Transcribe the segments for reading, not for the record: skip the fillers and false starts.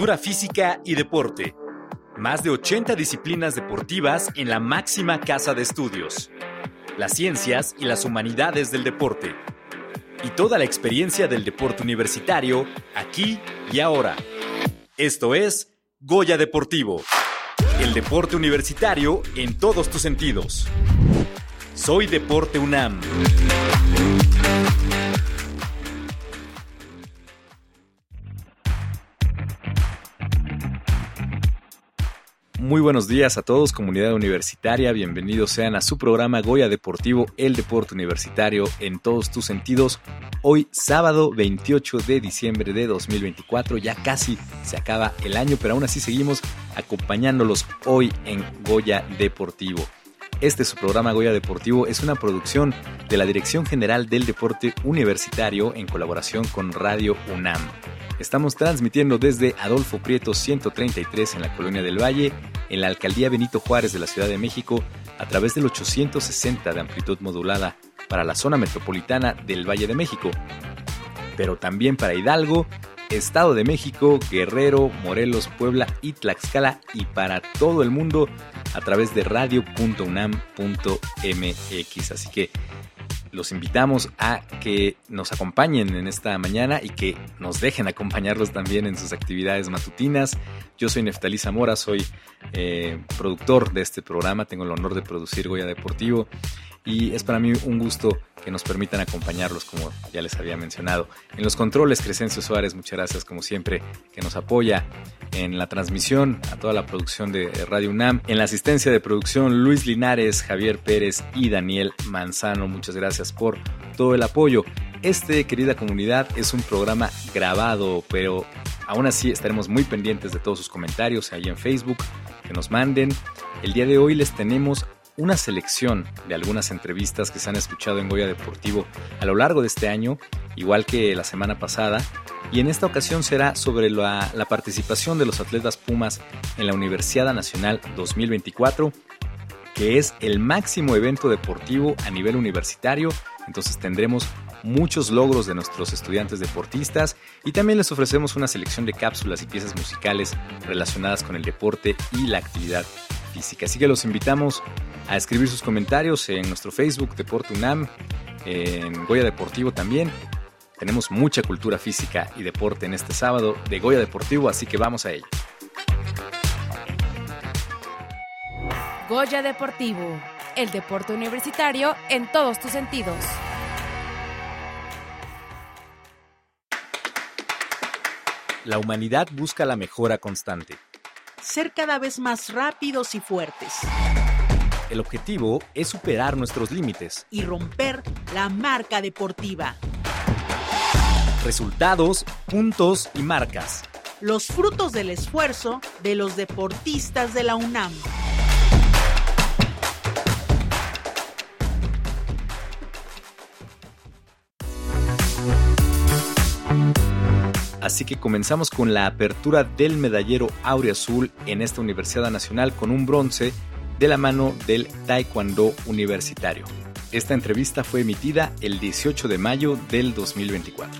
cultura física y deporte. Más de 80 disciplinas deportivas en la máxima casa de estudios. Las ciencias y las humanidades del deporte. Y toda la experiencia del deporte universitario, aquí y ahora. Esto es Goya Deportivo. El deporte universitario en todos tus sentidos. Soy Deporte UNAM. Muy buenos días a todos, comunidad universitaria. Bienvenidos sean a su programa Goya Deportivo, el deporte universitario en todos tus sentidos. Hoy, sábado 28 de diciembre de 2024, ya casi se acaba el año, pero aún así seguimos acompañándolos hoy en Goya Deportivo. Este su programa Goya Deportivo es una producción de la Dirección General del Deporte Universitario en colaboración con Radio UNAM. Estamos transmitiendo desde Adolfo Prieto 133 en la Colonia del Valle, en la Alcaldía Benito Juárez de la Ciudad de México, a través del 860 de amplitud modulada para la zona metropolitana del Valle de México, pero también para Hidalgo, Estado de México, Guerrero, Morelos, Puebla y Tlaxcala, y para todo el mundo a través de radio.unam.mx. Así que los invitamos a que nos acompañen en esta mañana y que nos dejen acompañarlos también en sus actividades matutinas. Yo soy Neftalí Zamora, soy productor de este programa, tengo el honor de producir Goya Deportivo y es para mí un gusto que nos permitan acompañarlos, como ya les había mencionado. En los controles, Crescencio Suárez, muchas gracias como siempre, que nos apoya en la transmisión, a toda la producción de Radio UNAM. En la asistencia de producción, Luis Linares, Javier Pérez y Daniel Manzano, muchas gracias por todo el apoyo. Querida comunidad, es un programa grabado, pero aún así estaremos muy pendientes de todos sus comentarios ahí en Facebook, que nos manden. El día de hoy les tenemos una selección de algunas entrevistas que se han escuchado en Goya Deportivo a lo largo de este año, igual que la semana pasada, y en esta ocasión será sobre la participación de los atletas Pumas en la Universiada Nacional 2024, que es el máximo evento deportivo a nivel universitario. Entonces tendremos muchos logros de nuestros estudiantes deportistas y también les ofrecemos una selección de cápsulas y piezas musicales relacionadas con el deporte y la actividad física. Así que los invitamos a escribir sus comentarios en nuestro Facebook Deporte UNAM, en Goya Deportivo también. Tenemos mucha cultura física y deporte en este sábado de Goya Deportivo, así que vamos a ello. Goya Deportivo, el deporte universitario en todos tus sentidos. La humanidad busca la mejora constante. Ser cada vez más rápidos y fuertes. El objetivo es superar nuestros límites y romper la marca deportiva. Resultados, puntos y marcas. Los frutos del esfuerzo de los deportistas de la UNAM. Así que comenzamos con la apertura del medallero Auriazul en esta Universidad Nacional con un bronce de la mano del Taekwondo Universitario. Esta entrevista fue emitida el 18 de mayo del 2024.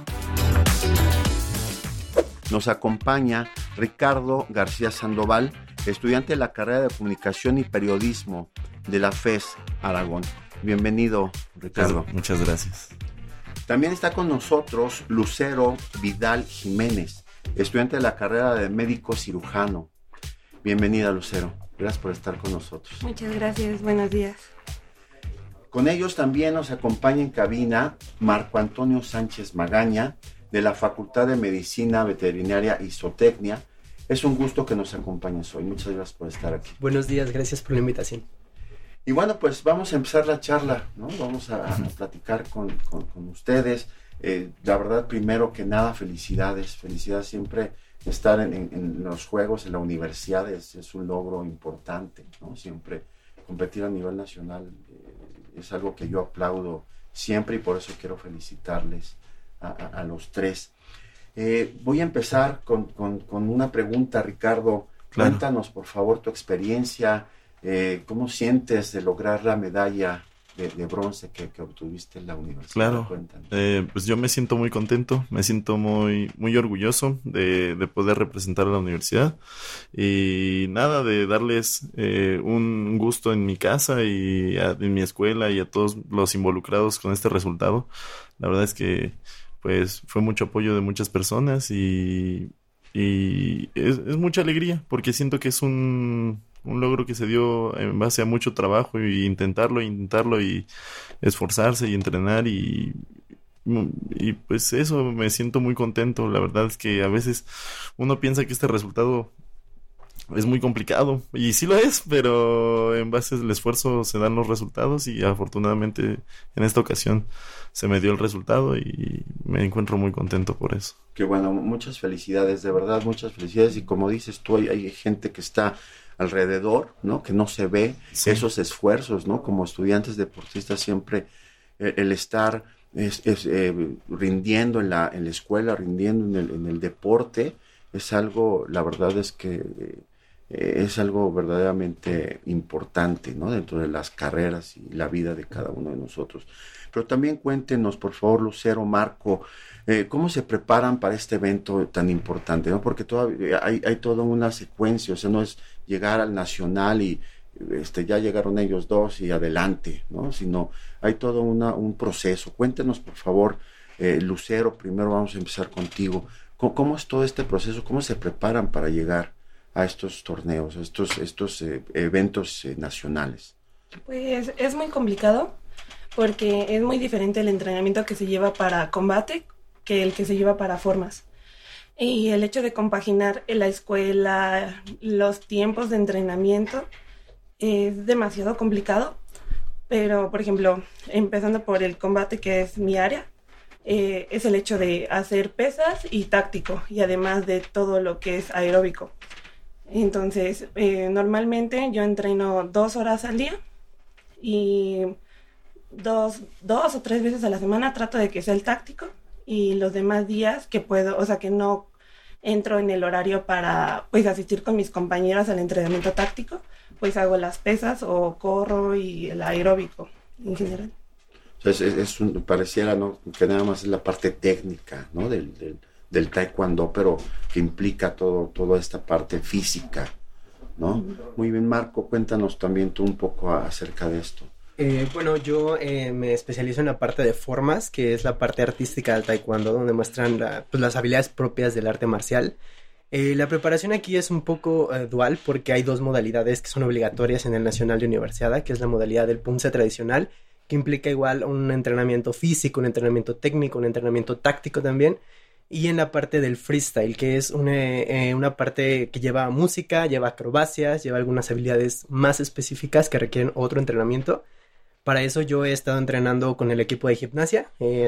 Nos acompaña Ricardo García Sandoval, estudiante de la carrera de Comunicación y Periodismo de la FES Aragón. Bienvenido, Ricardo. Muchas gracias. También está con nosotros Lucero Vidal Jiménez, estudiante de la carrera de médico cirujano. Bienvenida, Lucero. Gracias por estar con nosotros. Muchas gracias. Buenos días. Con ellos también nos acompaña en cabina Marco Antonio Sánchez Magaña, de la Facultad de Medicina Veterinaria y Zootecnia. Es un gusto que nos acompañes hoy. Muchas gracias por estar aquí. Buenos días, gracias por la invitación. Y bueno, pues vamos a empezar la charla, ¿no? Vamos a platicar con ustedes. La verdad, primero que nada, felicidades. Felicidades siempre. Estar en los Juegos, en la universidad es un logro importante, ¿no? Siempre competir a nivel nacional es algo que yo aplaudo siempre y por eso quiero felicitarles a los tres. Voy a empezar con una pregunta, Ricardo. Claro. Cuéntanos, por favor, tu experiencia, cómo sientes de lograr la medalla de bronce que obtuviste en la universidad. Claro, Cuéntanos. pues yo me siento muy contento, me siento muy, muy orgulloso de poder representar a la universidad y nada, de darles un gusto en mi casa y en mi escuela y a todos los involucrados con este resultado. La verdad es que pues fue mucho apoyo de muchas personas y es mucha alegría porque siento que es un logro que se dio en base a mucho trabajo y intentarlo y esforzarse y entrenar y pues eso, me siento muy contento. La verdad es que a veces uno piensa que este resultado es muy complicado y sí lo es, pero en base al esfuerzo se dan los resultados y afortunadamente en esta ocasión se me dio el resultado y me encuentro muy contento por eso. Qué bueno, muchas felicidades, de verdad, muchas felicidades. Y como dices tú, hay gente que está alrededor, ¿no? Que no se ve Sí. esos esfuerzos, ¿no? Como estudiantes deportistas siempre el estar rindiendo en la escuela, rindiendo en el deporte, es algo, la verdad es que es algo verdaderamente importante, ¿no? Dentro de las carreras y la vida de cada uno de nosotros. Pero también cuéntenos, por favor, Lucero, Marco, ¿cómo se preparan para este evento tan importante, ¿no? Porque todavía hay toda una secuencia, o sea, no es llegar al nacional y ya llegaron ellos dos y adelante, ¿no? Sino hay todo un proceso. Cuéntenos, por favor, Lucero, primero vamos a empezar contigo. ¿Cómo es todo este proceso? ¿Cómo se preparan para llegar a estos torneos, a estos eventos nacionales? Pues es muy complicado porque es muy diferente el entrenamiento que se lleva para combate que el que se lleva para formas. Y el hecho de compaginar en la escuela, los tiempos de entrenamiento, es demasiado complicado. Pero, por ejemplo, empezando por el combate, que es mi área, es el hecho de hacer pesas y táctico, y además de todo lo que es aeróbico. Entonces, normalmente yo entreno 2 horas al día y dos o 3 veces a la semana trato de que sea el táctico, y los demás días que puedo, o sea, que no entro en el horario para pues asistir con mis compañeras al entrenamiento táctico, pues hago las pesas o corro y el aeróbico en general. O sea, pareciera, ¿no?, que nada más es la parte técnica, ¿no?, del taekwondo, pero que implica toda esta parte física, ¿no? Muy bien, Marco, cuéntanos también tú un poco acerca de esto. Bueno, yo me especializo en la parte de formas, que es la parte artística del taekwondo, donde muestran pues, las habilidades propias del arte marcial. La preparación aquí es un poco dual, porque hay 2 modalidades que son obligatorias en el Nacional de Universidad, que es la modalidad del punce tradicional, que implica igual un entrenamiento físico, un entrenamiento técnico, un entrenamiento táctico también, y en la parte del freestyle, que es una parte que lleva música, lleva acrobacias, lleva algunas habilidades más específicas que requieren otro entrenamiento. Para eso yo he estado entrenando con el equipo de gimnasia, he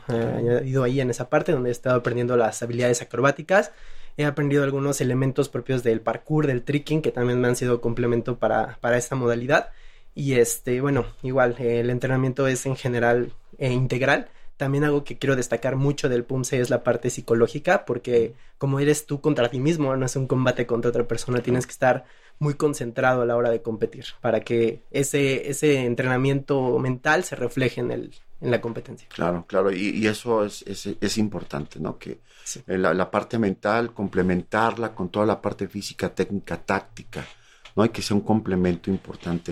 ido ahí en esa parte donde he estado aprendiendo las habilidades acrobáticas, he aprendido algunos elementos propios del parkour, del tricking, que también me han sido complemento para esta modalidad. Y bueno, igual, el entrenamiento es en general integral. También algo que quiero destacar mucho del PUMSE es la parte psicológica, porque como eres tú contra ti mismo, no es un combate contra otra persona, tienes que estar muy concentrado a la hora de competir para que ese entrenamiento mental se refleje en la competencia. Claro, y eso es importante, ¿no? Que sí. La parte mental, complementarla con toda la parte física, técnica, táctica, ¿no? Y que sea un complemento importante.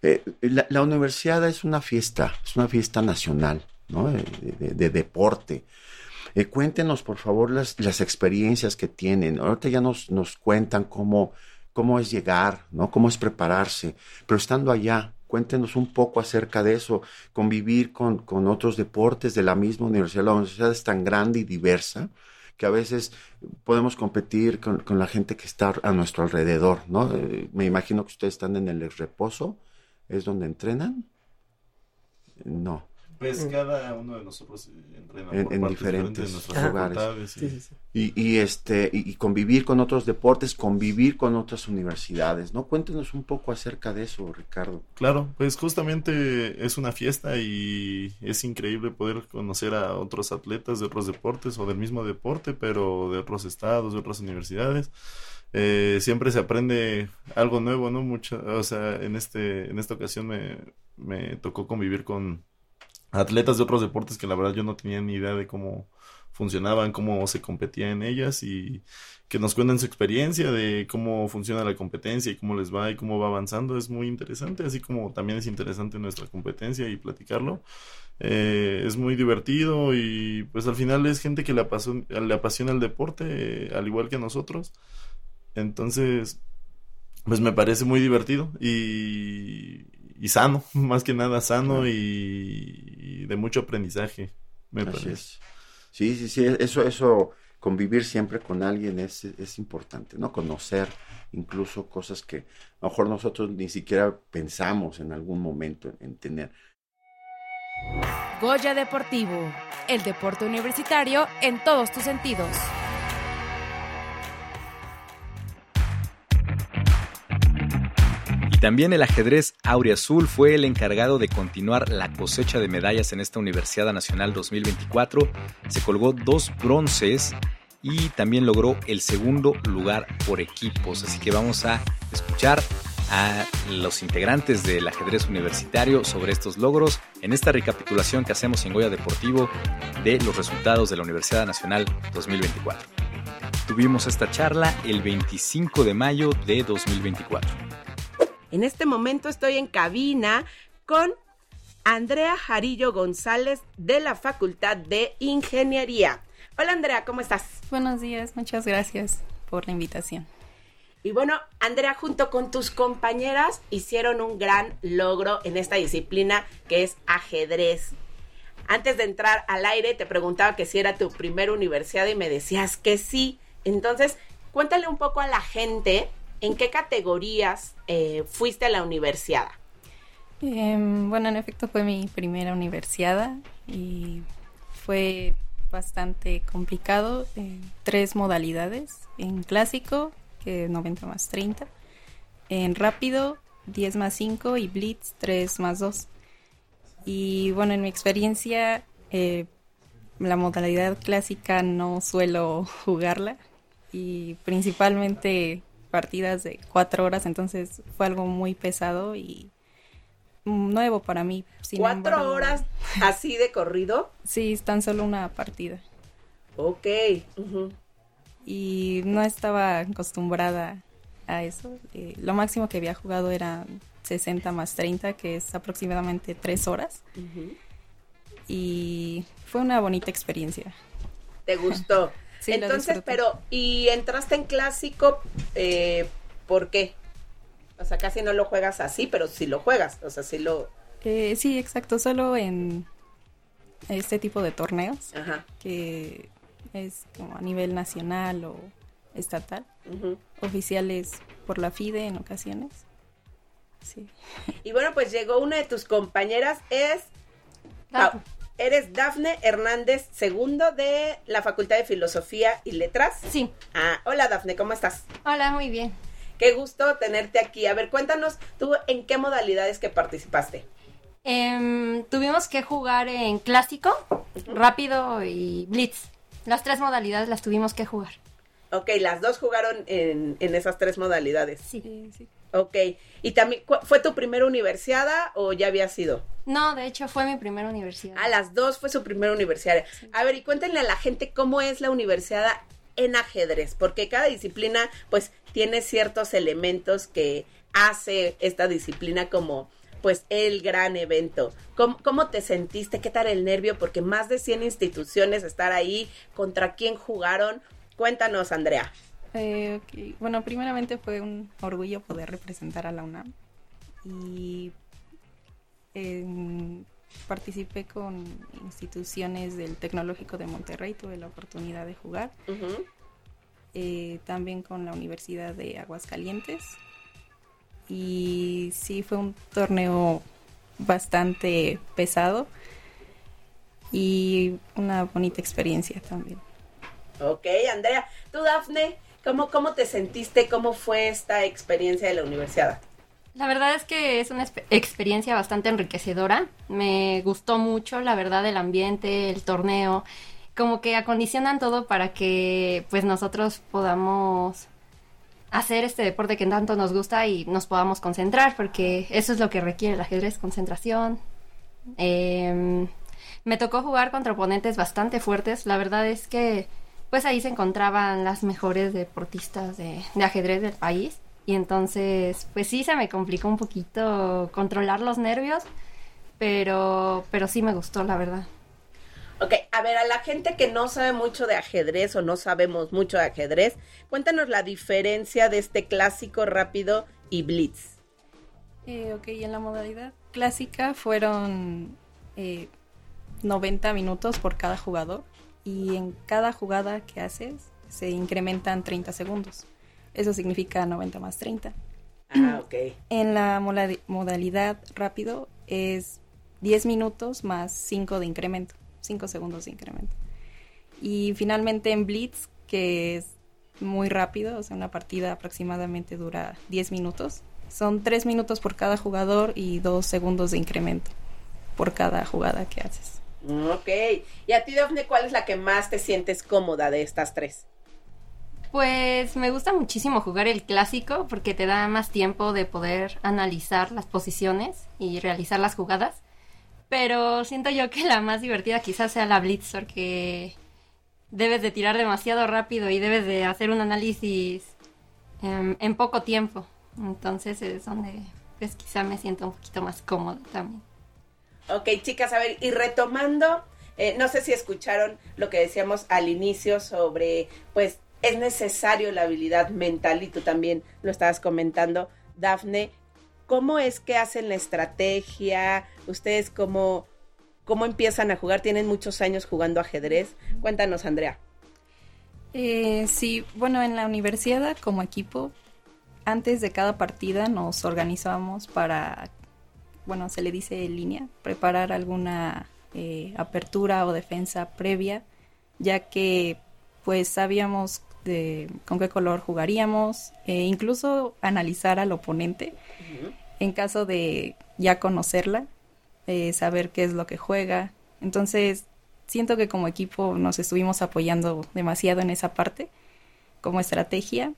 La universidad es una fiesta nacional, ¿no? De deporte. Cuéntenos, por favor, las experiencias que tienen. Ahorita ya nos cuentan cómo es llegar, ¿no? Cómo es prepararse. Pero estando allá, cuéntenos un poco acerca de eso, convivir con otros deportes de la misma universidad. La universidad es tan grande y diversa que a veces podemos competir con la gente que está a nuestro alrededor, ¿no? Me imagino que ustedes están en el reposo, ¿es donde entrenan? No. Pues cada uno de nosotros entrena por en partes diferentes de nuestras lugares. facultades. Sí. Y convivir con otros deportes, convivir con otras universidades, ¿no? Cuéntenos un poco acerca de eso, Ricardo. Claro, pues justamente es una fiesta y es increíble poder conocer a otros atletas de otros deportes o del mismo deporte, pero de otros estados, de otras universidades. Siempre se aprende algo nuevo, ¿no? O sea, en esta ocasión me tocó convivir con atletas de otros deportes que la verdad yo no tenía ni idea de cómo funcionaban, cómo se competía en ellas y que nos cuenten su experiencia de cómo funciona la competencia y cómo les va y cómo va avanzando. Es muy interesante, así como también es interesante nuestra competencia y platicarlo. Es muy divertido y pues al final es gente que le apasiona el deporte, al igual que a nosotros. Entonces, pues me parece muy divertido y sano, más que nada sano y de mucho aprendizaje, me Así parece. es. Sí, eso, convivir siempre con alguien es importante, ¿no? Conocer incluso cosas que a lo mejor nosotros ni siquiera pensamos en algún momento en tener. Goya Deportivo, el deporte universitario en todos tus sentidos. Y también el ajedrez auriazul fue el encargado de continuar la cosecha de medallas en esta Universidad Nacional 2024. Se colgó 2 bronces y también logró el segundo lugar por equipos. Así que vamos a escuchar a los integrantes del ajedrez universitario sobre estos logros en esta recapitulación que hacemos en Goya Deportivo de los resultados de la Universidad Nacional 2024. Tuvimos esta charla el 25 de mayo de 2024. En este momento estoy en cabina con Andrea Jarillo González de la Facultad de Ingeniería. Hola Andrea, ¿cómo estás? Buenos días, muchas gracias por la invitación. Y bueno, Andrea, junto con tus compañeras hicieron un gran logro en esta disciplina que es ajedrez. Antes de entrar al aire te preguntaba que si era tu primera universidad y me decías que sí. Entonces, cuéntale un poco a la gente en qué categorías fuiste a la universidad. Bueno, en efecto fue mi primera universidad y fue bastante complicado. 3 modalidades, en clásico, que es 90 más 30, en rápido, 10 más 5 y blitz, 3 más 2. Y bueno, en mi experiencia, la modalidad clásica no suelo jugarla y principalmente partidas de 4 horas, entonces fue algo muy pesado y nuevo para mí. Sin 4 embargo, horas así de corrido. Sí, tan solo una partida. Ok. Uh-huh. Y no estaba acostumbrada a eso. Lo máximo que había jugado era 60 más 30, que es aproximadamente 3 horas. Uh-huh. Y fue una bonita experiencia. ¿Te gustó? Sí, entonces, ¿y entraste en clásico? ¿Por qué? O sea, casi no lo juegas así, pero sí lo juegas. O sea, sí lo... Sí, exacto. Solo en este tipo de torneos. Ajá. Que es como a nivel nacional o estatal. Uh-huh. Oficiales por la FIDE en ocasiones. Sí. Y bueno, pues llegó una de tus compañeras, eres Dafne Hernández II de la Facultad de Filosofía y Letras. Sí. Hola Dafne, ¿cómo estás? Hola, muy bien. Qué gusto tenerte aquí. A ver, cuéntanos, ¿tú en qué modalidades que participaste? Tuvimos que jugar en clásico, rápido y blitz. Las 3 modalidades las tuvimos que jugar. Ok, las 2 jugaron en esas 3 modalidades. Sí. Ok, ¿y también fue tu primera universidad o ya había sido? No, de hecho fue mi primera universidad. Las 2 fue su primera universidad. Sí. A ver, y cuéntenle a la gente cómo es la universidad en ajedrez, porque cada disciplina pues tiene ciertos elementos que hace esta disciplina como pues el gran evento. ¿Cómo te sentiste? ¿Qué tal el nervio? Porque más de 100 instituciones estar ahí, ¿contra quién jugaron? Cuéntanos, Andrea. Okay. Bueno, primeramente fue un orgullo poder representar a la UNAM y participé con instituciones del Tecnológico de Monterrey, tuve la oportunidad de jugar. Uh-huh. También con la Universidad de Aguascalientes y sí fue un torneo bastante pesado. y una bonita experiencia también. Ok, Andrea. Tú, Dafne, ¿cómo te sentiste? ¿Cómo fue esta experiencia de la universidad? La verdad es que es una experiencia bastante enriquecedora. Me gustó mucho, la verdad, el ambiente, el torneo. Como que acondicionan todo para que pues nosotros podamos hacer este deporte que tanto nos gusta y nos podamos concentrar, porque eso es lo que requiere el ajedrez, concentración. Me tocó jugar contra oponentes bastante fuertes. La verdad es que pues ahí se encontraban las mejores deportistas de ajedrez del país. Y entonces, pues sí, se me complicó un poquito controlar los nervios, pero sí me gustó, la verdad. Ok, a ver, a la gente que no sabe mucho de ajedrez o no sabemos mucho de ajedrez, cuéntanos la diferencia de este clásico, rápido y blitz. Ok, en la modalidad clásica fueron 90 minutos por cada jugador y en cada jugada que haces se incrementan 30 segundos. Eso significa 90 más 30. Ah, ok. En la modalidad rápido es 10 minutos más 5 de incremento, 5 segundos de incremento. Y finalmente en blitz, que es muy rápido, o sea, una partida aproximadamente dura 10 minutos. Son 3 minutos por cada jugador y 2 segundos de incremento por cada jugada que haces. Ok. ¿Y a ti, Dafne, cuál es la que más te sientes cómoda de estas tres? Pues me gusta muchísimo jugar el clásico porque te da más tiempo de poder analizar las posiciones y realizar las jugadas. Pero siento yo que la más divertida quizás sea la blitz, porque debes de tirar demasiado rápido y debes de hacer un análisis en poco tiempo. Entonces es donde pues quizá me siento un poquito más cómoda también. Ok, chicas, a ver, y retomando, no sé si escucharon lo que decíamos al inicio sobre, pues, es necesario la habilidad mental, y tú también lo estabas comentando, Dafne. ¿Cómo es que hacen la estrategia? ¿Ustedes cómo empiezan a jugar? ¿Tienen muchos años jugando ajedrez? Cuéntanos, Andrea. Sí, bueno, en la universidad como equipo, antes de cada partida nos organizamos para, bueno, se le dice en línea, preparar alguna apertura o defensa previa, ya que pues sabíamos con qué color jugaríamos, incluso analizar al oponente, en caso de ya conocerla, saber qué es lo que juega. Entonces, siento que como equipo nos estuvimos apoyando demasiado en esa parte, como estrategia,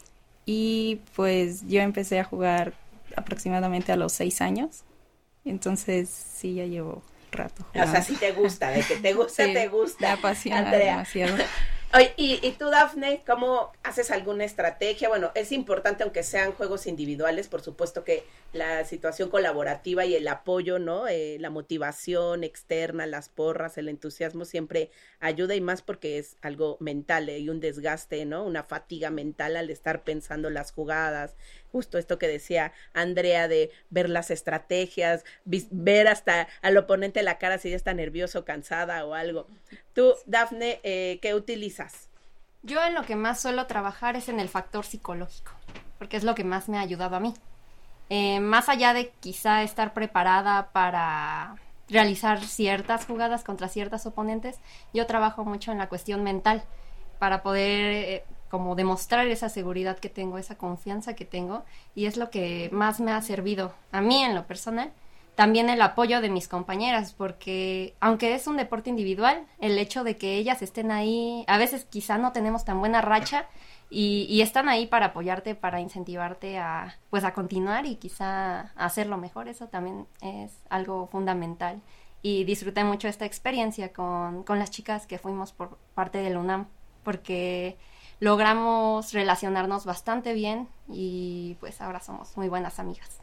y pues yo empecé a jugar aproximadamente a los 6 años, entonces sí, ya llevo rato jugando. O sea, sí te gusta, de que te gusta, sí, te gusta. Me apasiona, Andrea, demasiado. Oye, y tú, Dafne, ¿cómo haces alguna estrategia? Bueno, es importante, aunque sean juegos individuales, por supuesto que la situación colaborativa y el apoyo, ¿no? La motivación externa, las porras, el entusiasmo siempre ayuda, y más porque es algo mental, y un desgaste, ¿no? Una fatiga mental al estar pensando las jugadas. Justo esto que decía Andrea de ver las estrategias, ver hasta al oponente la cara si ya está nervioso, cansada o algo. Tú, Dafne, ¿qué utilizas? Yo en lo que más suelo trabajar es en el factor psicológico, porque es lo que más me ha ayudado a mí. Más allá de quizá estar preparada para realizar ciertas jugadas contra ciertos oponentes, yo trabajo mucho en la cuestión mental para poder como demostrar esa seguridad que tengo, esa confianza que tengo, y es lo que más me ha servido a mí en lo personal. También el apoyo de mis compañeras, porque aunque es un deporte individual, el hecho de que ellas estén ahí, a veces quizá no tenemos tan buena racha, y están ahí para apoyarte, para incentivarte a continuar y quizá a hacerlo mejor. Eso también es algo fundamental, y disfruté mucho esta experiencia con las chicas que fuimos por parte del UNAM, porque logramos relacionarnos bastante bien y pues ahora somos muy buenas amigas.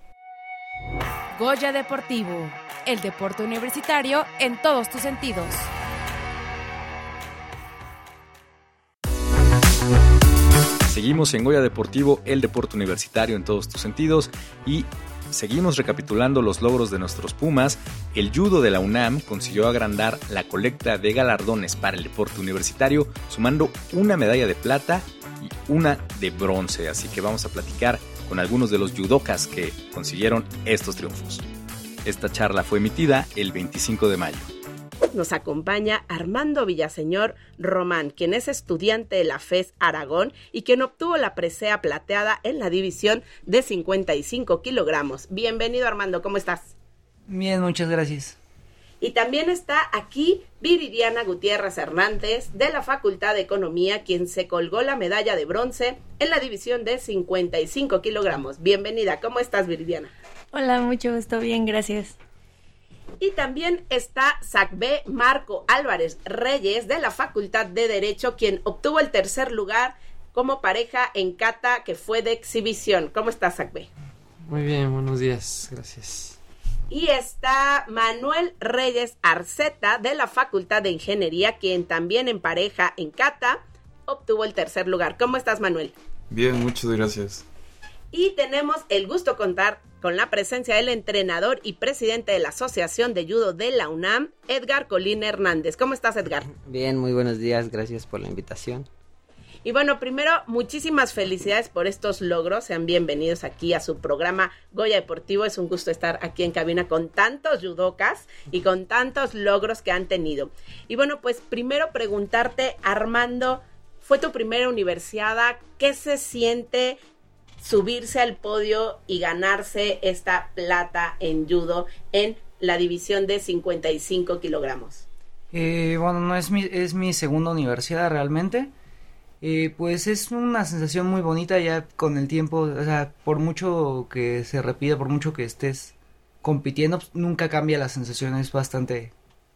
Goya Deportivo, el deporte universitario en todos tus sentidos. Seguimos en Goya Deportivo, el deporte universitario en todos tus sentidos, y seguimos recapitulando los logros de nuestros Pumas. El judo de la UNAM consiguió agrandar la colecta de galardones para el deporte universitario, sumando una medalla de plata y una de bronce. Así que vamos a platicar con algunos de los judokas que consiguieron estos triunfos. Esta charla fue emitida el 25 de mayo. Nos acompaña Armando Villaseñor Román, quien es estudiante de la FES Aragón y quien obtuvo la presea plateada en la división de 55 kilogramos. Bienvenido, Armando, ¿cómo estás? Bien, muchas gracias. Y también está aquí Viridiana Gutiérrez Hernández de la Facultad de Economía, quien se colgó la medalla de bronce en la división de 55 kilogramos. Bienvenida, ¿cómo estás, Viridiana? Hola, mucho gusto, bien, gracias. Y también está Sacbé Marco Álvarez Reyes de la Facultad de Derecho, quien obtuvo el tercer lugar como pareja en kata que fue de exhibición. ¿Cómo estás, Sacbé? Muy bien, buenos días, gracias. Y está Manuel Reyes Arceta de la Facultad de Ingeniería, quien también en pareja en kata obtuvo el tercer lugar. ¿Cómo estás, Manuel? Bien, muchas gracias. Y tenemos el gusto de contar con la presencia del entrenador y presidente de la Asociación de Judo de la UNAM, Edgar Colín Hernández. ¿Cómo estás, Edgar? Bien, muy buenos días, gracias por la invitación. Y bueno, primero, muchísimas felicidades por estos logros. Sean bienvenidos aquí a su programa Goya Deportivo. Es un gusto estar aquí en cabina con tantos judocas y con tantos logros que han tenido. Y bueno, pues primero preguntarte, Armando, fue tu primera universiada. ¿Qué se siente subirse al podio y ganarse esta plata en judo en la división de 55 kilogramos? Bueno, no es mi segunda universidad realmente. Pues es una sensación muy bonita ya con el tiempo, o sea, por mucho que se repita, por mucho que estés compitiendo, pues, nunca cambia la sensación, es bastante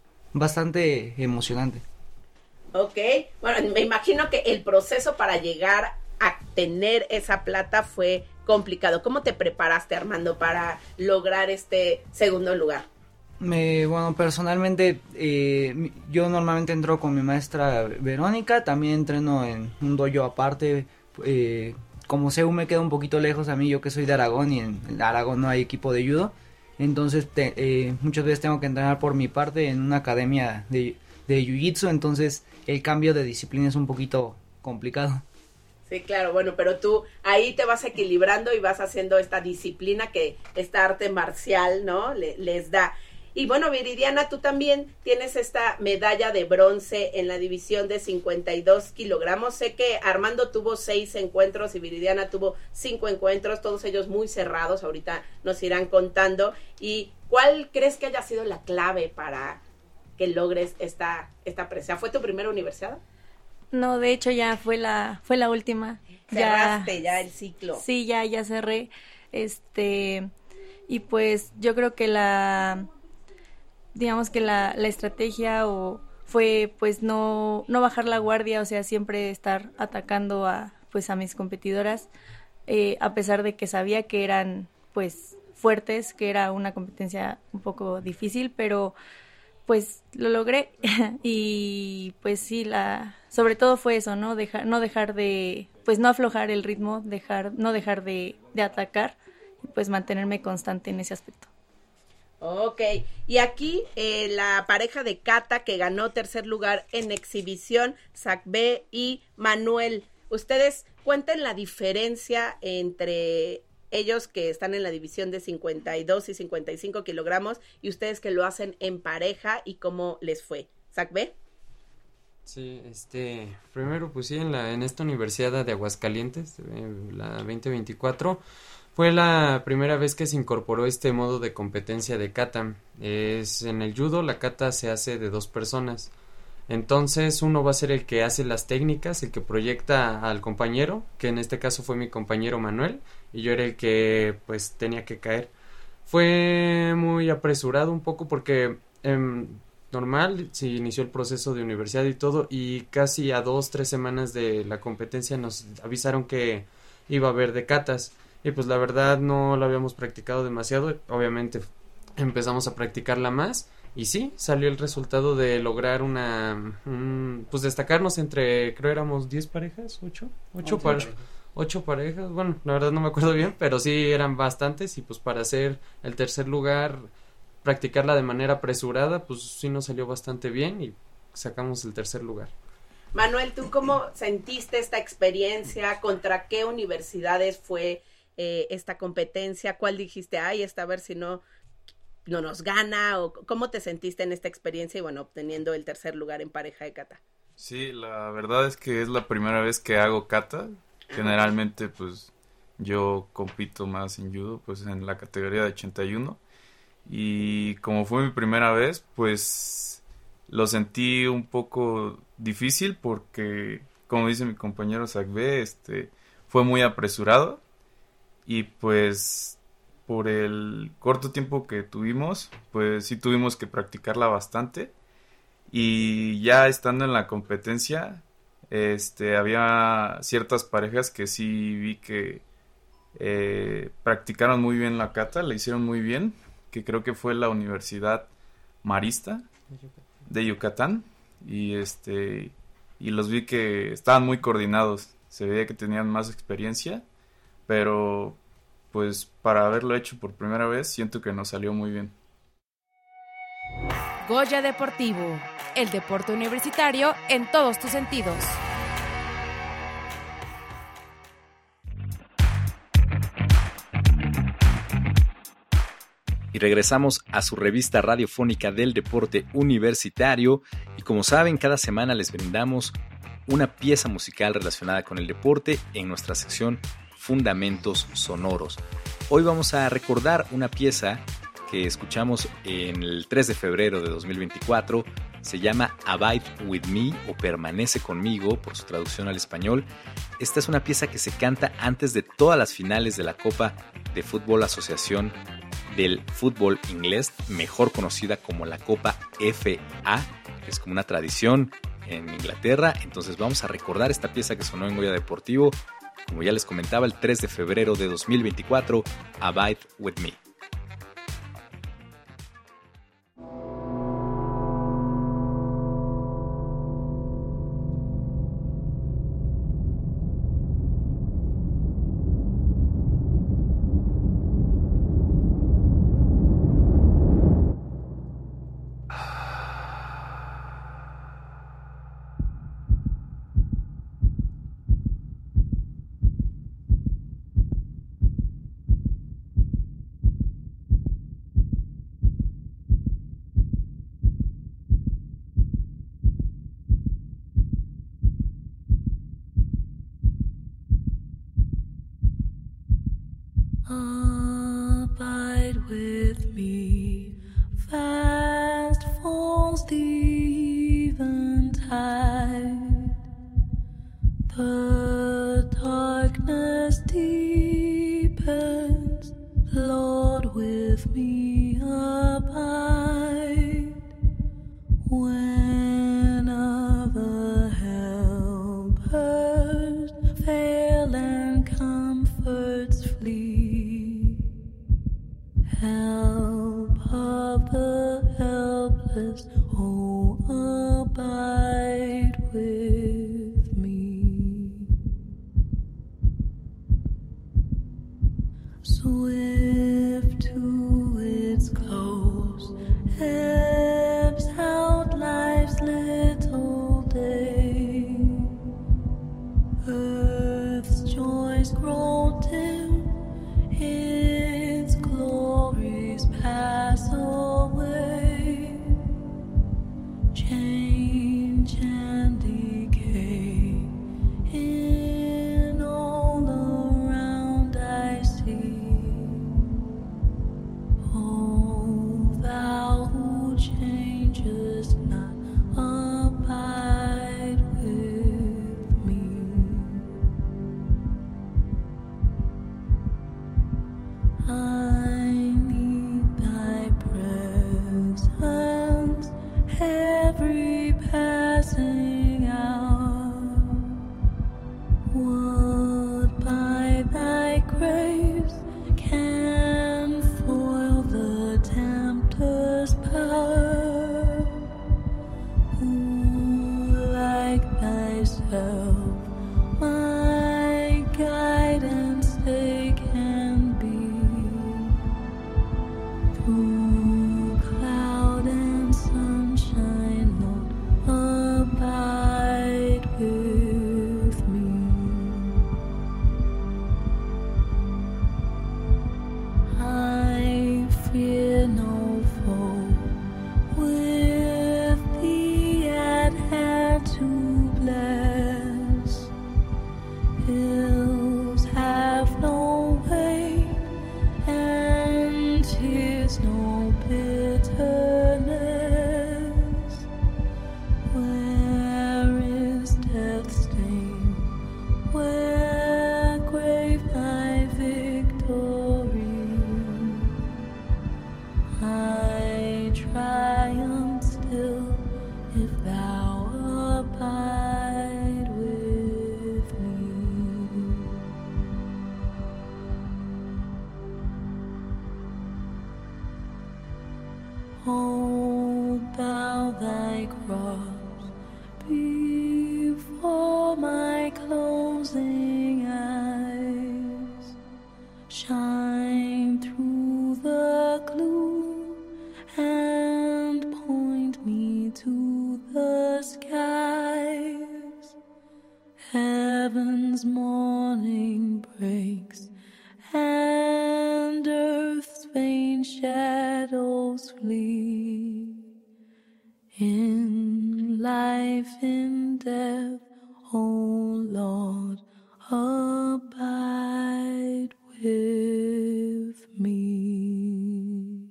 emocionante. Ok, bueno, me imagino que el proceso para llegar a tener esa plata fue complicado. ¿Cómo te preparaste, Armando, para lograr este segundo lugar? Bueno, personalmente yo normalmente entro con mi maestra Verónica, también entreno en un dojo aparte, como CEU me queda un poquito lejos a mí, yo que soy de Aragón y en Aragón no hay equipo de judo, entonces muchas veces tengo que entrenar por mi parte en una academia de jiu-jitsu, entonces el cambio de disciplina es un poquito complicado. Sí, claro, bueno, pero tú ahí te vas equilibrando y vas haciendo esta disciplina que esta arte marcial, ¿no? Les da. Y bueno, Viridiana, tú también tienes esta medalla de bronce en la división de 52 kilogramos. Sé que Armando tuvo 6 encuentros y Viridiana tuvo 5 encuentros, todos ellos muy cerrados. Ahorita nos irán contando. ¿Y cuál crees que haya sido la clave para que logres esta presea? ¿Fue tu primera universidad? No, de hecho ya fue la última. Cerraste ya el ciclo. Sí, ya cerré. Y pues yo creo que digamos que la estrategia fue pues no bajar la guardia, o sea, siempre estar atacando a mis competidoras, a pesar de que sabía que eran pues fuertes, que era una competencia un poco difícil, pero pues lo logré. Y pues sí, sobre todo fue eso, no dejar de, pues no aflojar el ritmo, no dejar de atacar y pues mantenerme constante en ese aspecto. Ok, y aquí la pareja de kata que ganó tercer lugar en exhibición, Sacbé y Manuel. Ustedes cuenten la diferencia entre ellos que están en la división de 52 y 55 kilogramos y ustedes que lo hacen en pareja y cómo les fue. ¿Sacbé? Sí, primero pues sí, en esta universidad de Aguascalientes, la 2024, fue la primera vez que se incorporó este modo de competencia de kata. En el judo la kata se hace de 2 personas. Entonces uno va a ser el que hace las técnicas, el que proyecta al compañero, que en este caso fue mi compañero Manuel, y yo era el que pues tenía que caer. Fue muy apresurado un poco porque normal, se inició el proceso de universidad y todo, y casi a 2-3 semanas de la competencia nos avisaron que iba a haber de katas. Y pues la verdad no la habíamos practicado demasiado, obviamente empezamos a practicarla más y sí, salió el resultado de lograr pues destacarnos entre, creo éramos 10 parejas, 8 parejas, bueno, la verdad no me acuerdo bien, pero sí eran bastantes y pues para hacer el tercer lugar, practicarla de manera apresurada, pues sí nos salió bastante bien y sacamos el tercer lugar. Manuel, ¿tú cómo sentiste esta experiencia? ¿Contra qué universidades fue esta competencia? ¿Cuál dijiste? Ay, a ver si no no nos gana, o cómo te sentiste en esta experiencia y bueno, obteniendo el tercer lugar en pareja de kata. Sí, la verdad es que es la primera vez que hago kata. Generalmente pues yo compito más en judo, pues en la categoría de 81, y como fue mi primera vez, pues lo sentí un poco difícil porque, como dice mi compañero Sagbe, fue muy apresurado, y pues por el corto tiempo que tuvimos, pues sí tuvimos que practicarla bastante, y ya estando en la competencia, había ciertas parejas que sí vi que practicaron muy bien la kata, la hicieron muy bien, que creo que fue la Universidad Marista de Yucatán, y los vi que estaban muy coordinados, se veía que tenían más experiencia, pero pues para haberlo hecho por primera vez siento que nos salió muy bien. Goya Deportivo, el deporte universitario en todos tus sentidos. Y regresamos a su revista radiofónica del deporte universitario, y como saben, cada semana les brindamos una pieza musical relacionada con el deporte en nuestra sección Fundamentos Sonoros. Hoy vamos a recordar una pieza que escuchamos en el 3 de febrero de 2024, se llama Abide With Me o Permanece Conmigo por su traducción al español. Esta es una pieza que se canta antes de todas las finales de la Copa de Fútbol Asociación del fútbol inglés, mejor conocida como la Copa FA, que es como una tradición en Inglaterra. Entonces vamos a recordar esta pieza que sonó en Goya Deportivo, como ya les comentaba, el 3 de febrero de 2024, Abide With Me. Abide with me, fast falls the eventide. The darkness deepens, Lord, with me abide. When other helpers fail and comforts flee, help of the helpless, oh, abide with me. Swift to its close, ebbs out life's little day. Earth's joys grow dim, its glories pass away. Change and decay in all around I see. Oh, thou who changest not, abide with me. heaven's morning breaks and earth's vain shadows flee. In life, in death, O Lord, abide with me.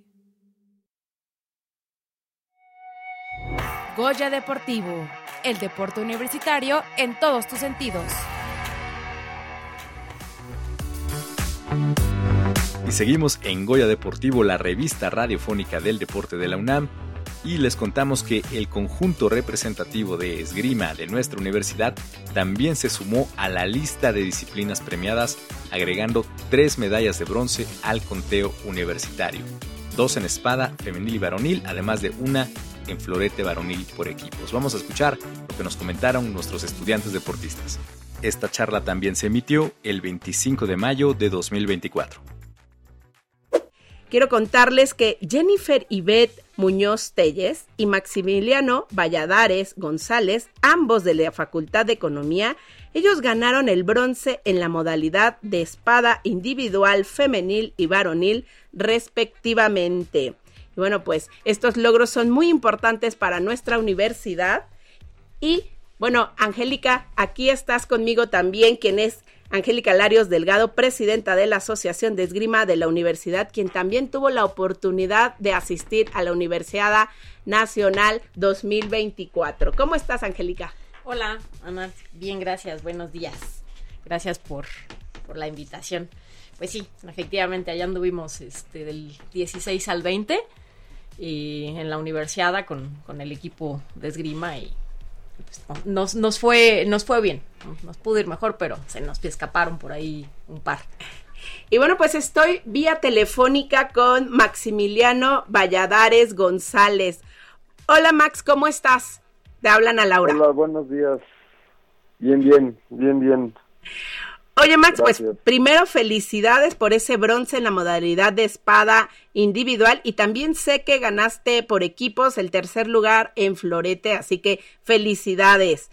Goya Deportivo, el deporte universitario en todos tus sentidos. Y seguimos en Goya Deportivo, la revista radiofónica del deporte de la UNAM, y les contamos que el conjunto representativo de esgrima de nuestra universidad también se sumó a la lista de disciplinas premiadas, agregando 3 medallas de bronce al conteo universitario, 2 en espada femenil y varonil, además de una en florete varonil por equipos. Vamos a escuchar lo que nos comentaron nuestros estudiantes deportistas. Esta charla también se emitió el 25 de mayo de 2024. Quiero contarles que Jennifer Ivette Muñoz Telles y Maximiliano Valladares González, ambos de la Facultad de Economía, ellos ganaron el bronce en la modalidad de espada individual femenil y varonil, respectivamente. Y bueno, pues estos logros son muy importantes para nuestra universidad. Y bueno, Angélica, aquí estás conmigo también, quien es Angélica Larios Delgado, presidenta de la Asociación de Esgrima de la Universidad, quien también tuvo la oportunidad de asistir a la Universidad Nacional 2024. ¿Cómo estás, Angélica? Hola, Ana. Bien, gracias. Buenos días. Gracias por la invitación. Pues sí, efectivamente, allá anduvimos del 16 al 20 y en la universidad con el equipo de esgrima y pues, nos fue bien. Nos pudo ir mejor, pero se nos escaparon por ahí un par. Y bueno, pues estoy vía telefónica con Maximiliano Valladares González. Hola, Max, ¿cómo estás? Te hablan a Laura. Hola, buenos días. Bien. Oye, Max, Gracias. Pues primero felicidades por ese bronce en la modalidad de espada individual y también sé que ganaste por equipos el 3er lugar en florete, así que felicidades.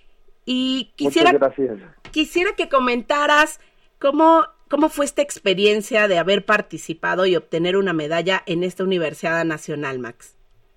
Y Muchas gracias. Quisiera que comentaras cómo fue esta experiencia de haber participado y obtener una medalla en esta Universidad Nacional, Max.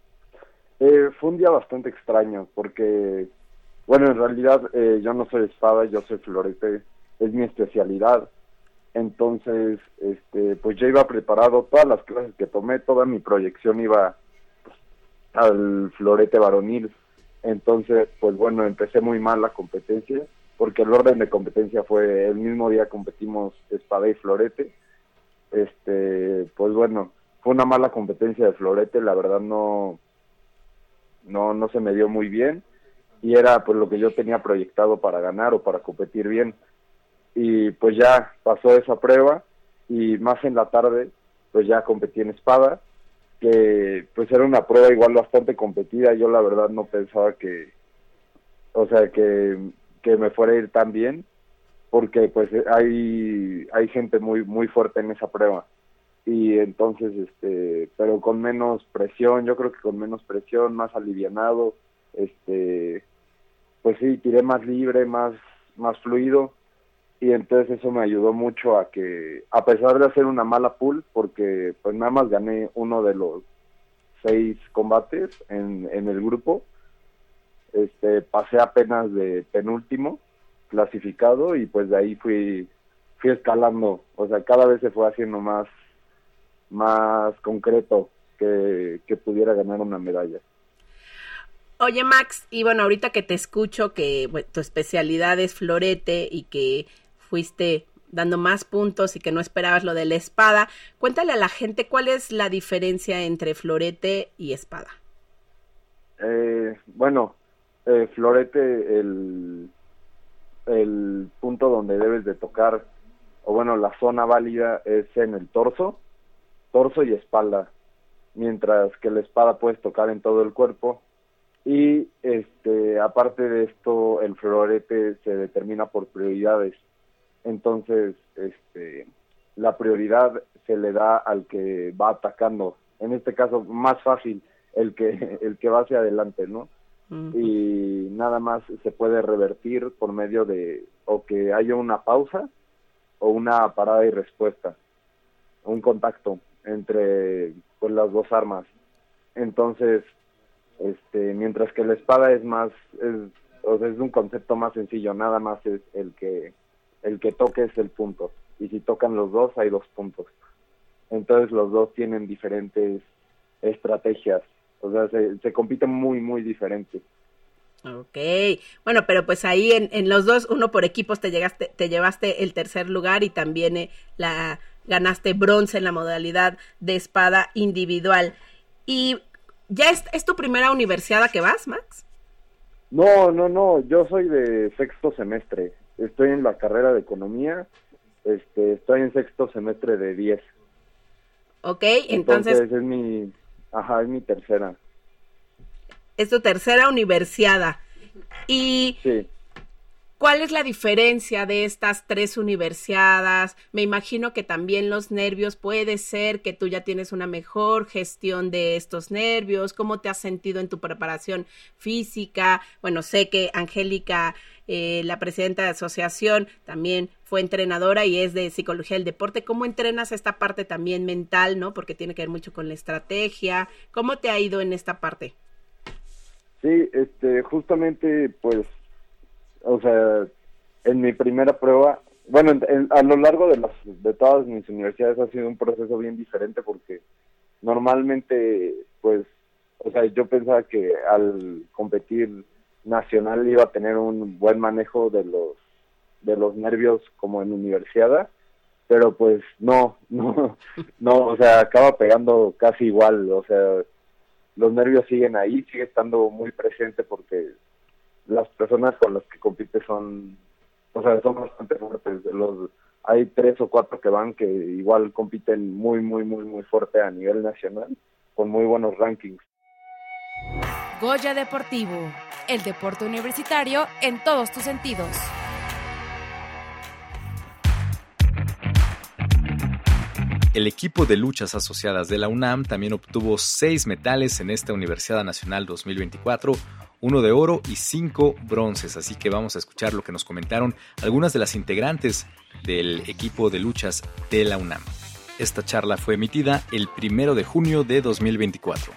Fue un día bastante extraño porque, bueno, en realidad yo no soy espada, yo soy florete, es mi especialidad. Entonces, pues yo iba preparado, todas las clases que tomé, toda mi proyección iba pues, al florete varonil. Entonces, pues bueno, empecé muy mal la competencia, porque el orden de competencia fue el mismo día competimos espada y florete. Pues bueno, fue una mala competencia de florete, la verdad no se me dio muy bien, y era pues lo que yo tenía proyectado para ganar o para competir bien. Y pues ya pasó esa prueba, y más en la tarde, pues ya competí en espada, que pues era una prueba igual bastante competida. Yo la verdad no pensaba que me fuera a ir tan bien, porque pues hay gente muy fuerte en esa prueba. Y entonces, pero con menos presión, yo creo que con menos presión, más alivianado, pues sí, tiré más libre, más fluido, y entonces eso me ayudó mucho a que, a pesar de hacer una mala pool, porque pues nada más gané uno de los 6 combates en el grupo, pasé apenas de penúltimo clasificado, y pues de ahí fui escalando, o sea, cada vez se fue haciendo más concreto que pudiera ganar una medalla. Oye, Max, y bueno, ahorita que te escucho que tu especialidad es florete y que fuiste dando más puntos y que no esperabas lo de la espada, cuéntale a la gente cuál es la diferencia entre florete y espada. Bueno, florete, el punto donde debes de tocar, o bueno, la zona válida es en el torso y espalda, mientras que la espada puedes tocar en todo el cuerpo. Y aparte de esto, el florete se determina por prioridades. Entonces, la prioridad se le da al que va atacando. En este caso, más fácil el que va hacia adelante, ¿no? y nada más se puede revertir por medio de o que haya una pausa o una parada y respuesta, un contacto entre pues las dos armas. Entonces, mientras que la espada es más, es un concepto más sencillo, nada más es el que toque es el punto, y si tocan los dos hay 2 puntos. Entonces los dos tienen diferentes estrategias, o sea, se compiten muy, muy diferentes. Ok, bueno, pero pues ahí en los dos, uno por equipos te llevaste el tercer lugar y también ganaste bronce en la modalidad de espada individual. ¿Y ya es tu primera universidad a que vas, Max? No, yo soy de 6º semestre, estoy en la carrera de economía, estoy en 6º semestre de 10. Ok, entonces es mi tercera. Es tu tercera universiada. ¿Y sí. ¿Cuál es la diferencia de estas 3 universidades? Me imagino que también los nervios, puede ser que tú ya tienes una mejor gestión de estos nervios. ¿Cómo te has sentido en tu preparación física? Bueno, sé que Angélica, la presidenta de asociación, también fue entrenadora y es de psicología del deporte. ¿Cómo entrenas esta parte también mental, no? Porque tiene que ver mucho con la estrategia. ¿Cómo te ha ido en esta parte? Sí, justamente, pues, o sea, en mi primera prueba, bueno, a lo largo de todas mis universidades ha sido un proceso bien diferente porque normalmente, pues, o sea, yo pensaba que al competir nacional iba a tener un buen manejo de los nervios como en universidad, pero pues no, o sea, acaba pegando casi igual, o sea, los nervios siguen ahí, sigue estando muy presente porque las personas con las que compite son bastante fuertes. Hay 3 o 4 que van que igual compiten muy, muy, muy, muy fuerte a nivel nacional, con muy buenos rankings. Goya Deportivo, el deporte universitario en todos tus sentidos. El equipo de luchas asociadas de la UNAM también obtuvo 6 metales en esta Universidad Nacional 2024, 1 de oro y 5 bronces. Así que vamos a escuchar lo que nos comentaron algunas de las integrantes del equipo de luchas de la UNAM. Esta charla fue emitida el 1 de junio de 2024.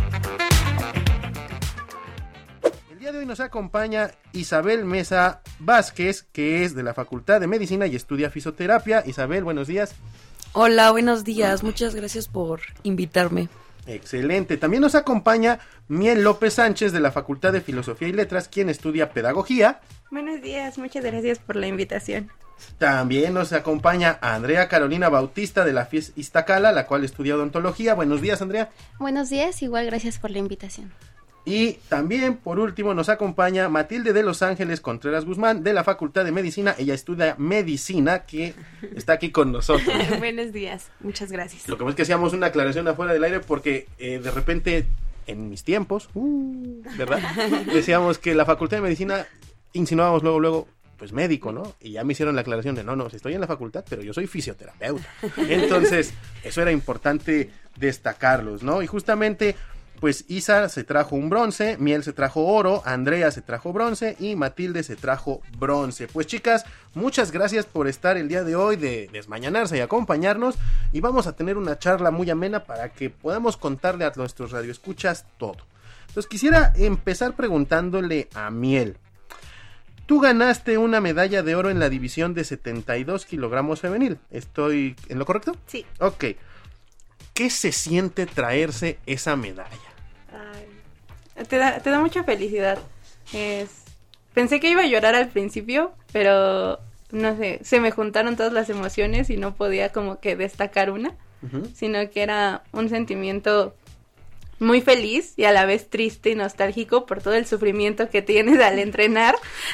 El día de hoy nos acompaña Isabel Mesa Vázquez, que es de la Facultad de Medicina y estudia fisioterapia. Isabel, buenos días. Hola, buenos días. Muchas gracias por invitarme. Excelente. También nos acompaña Miel López Sánchez de la Facultad de Filosofía y Letras, quien estudia Pedagogía. Buenos días, muchas gracias por la invitación. También nos acompaña Andrea Carolina Bautista de la FIES Iztacala, la cual estudia Odontología. Buenos días, Andrea. Buenos días, igual gracias por la invitación. Y también, por último, nos acompaña Matilde de Los Ángeles Contreras Guzmán de la Facultad de Medicina. Ella estudia Medicina, que está aquí con nosotros. Buenos días, muchas gracias. Lo que pasa es que hacíamos una aclaración afuera del aire porque de repente, en mis tiempos, ¿verdad? Decíamos que la Facultad de Medicina, insinuábamos luego, pues médico, ¿no? Y ya me hicieron la aclaración de, no, estoy en la facultad, pero yo soy fisioterapeuta. Entonces, eso era importante destacarlos, ¿no? Y justamente, pues Isa se trajo un bronce, Miel se trajo oro, Andrea se trajo bronce y Matilde se trajo bronce. Pues chicas, muchas gracias por estar el día de hoy, de desmañanarse y acompañarnos, y vamos a tener una charla muy amena para que podamos contarle a nuestros radioescuchas todo. Entonces quisiera empezar preguntándole a Miel. Tú ganaste una medalla de oro en la división de 72 kilogramos femenil. ¿Estoy en lo correcto? Sí. Ok. ¿Qué se siente traerse esa medalla? Te da mucha felicidad. Pensé que iba a llorar al principio, pero no sé, se me juntaron todas las emociones y no podía como que destacar una, sino que era un sentimiento muy feliz y a la vez triste y nostálgico por todo el sufrimiento que tienes al entrenar.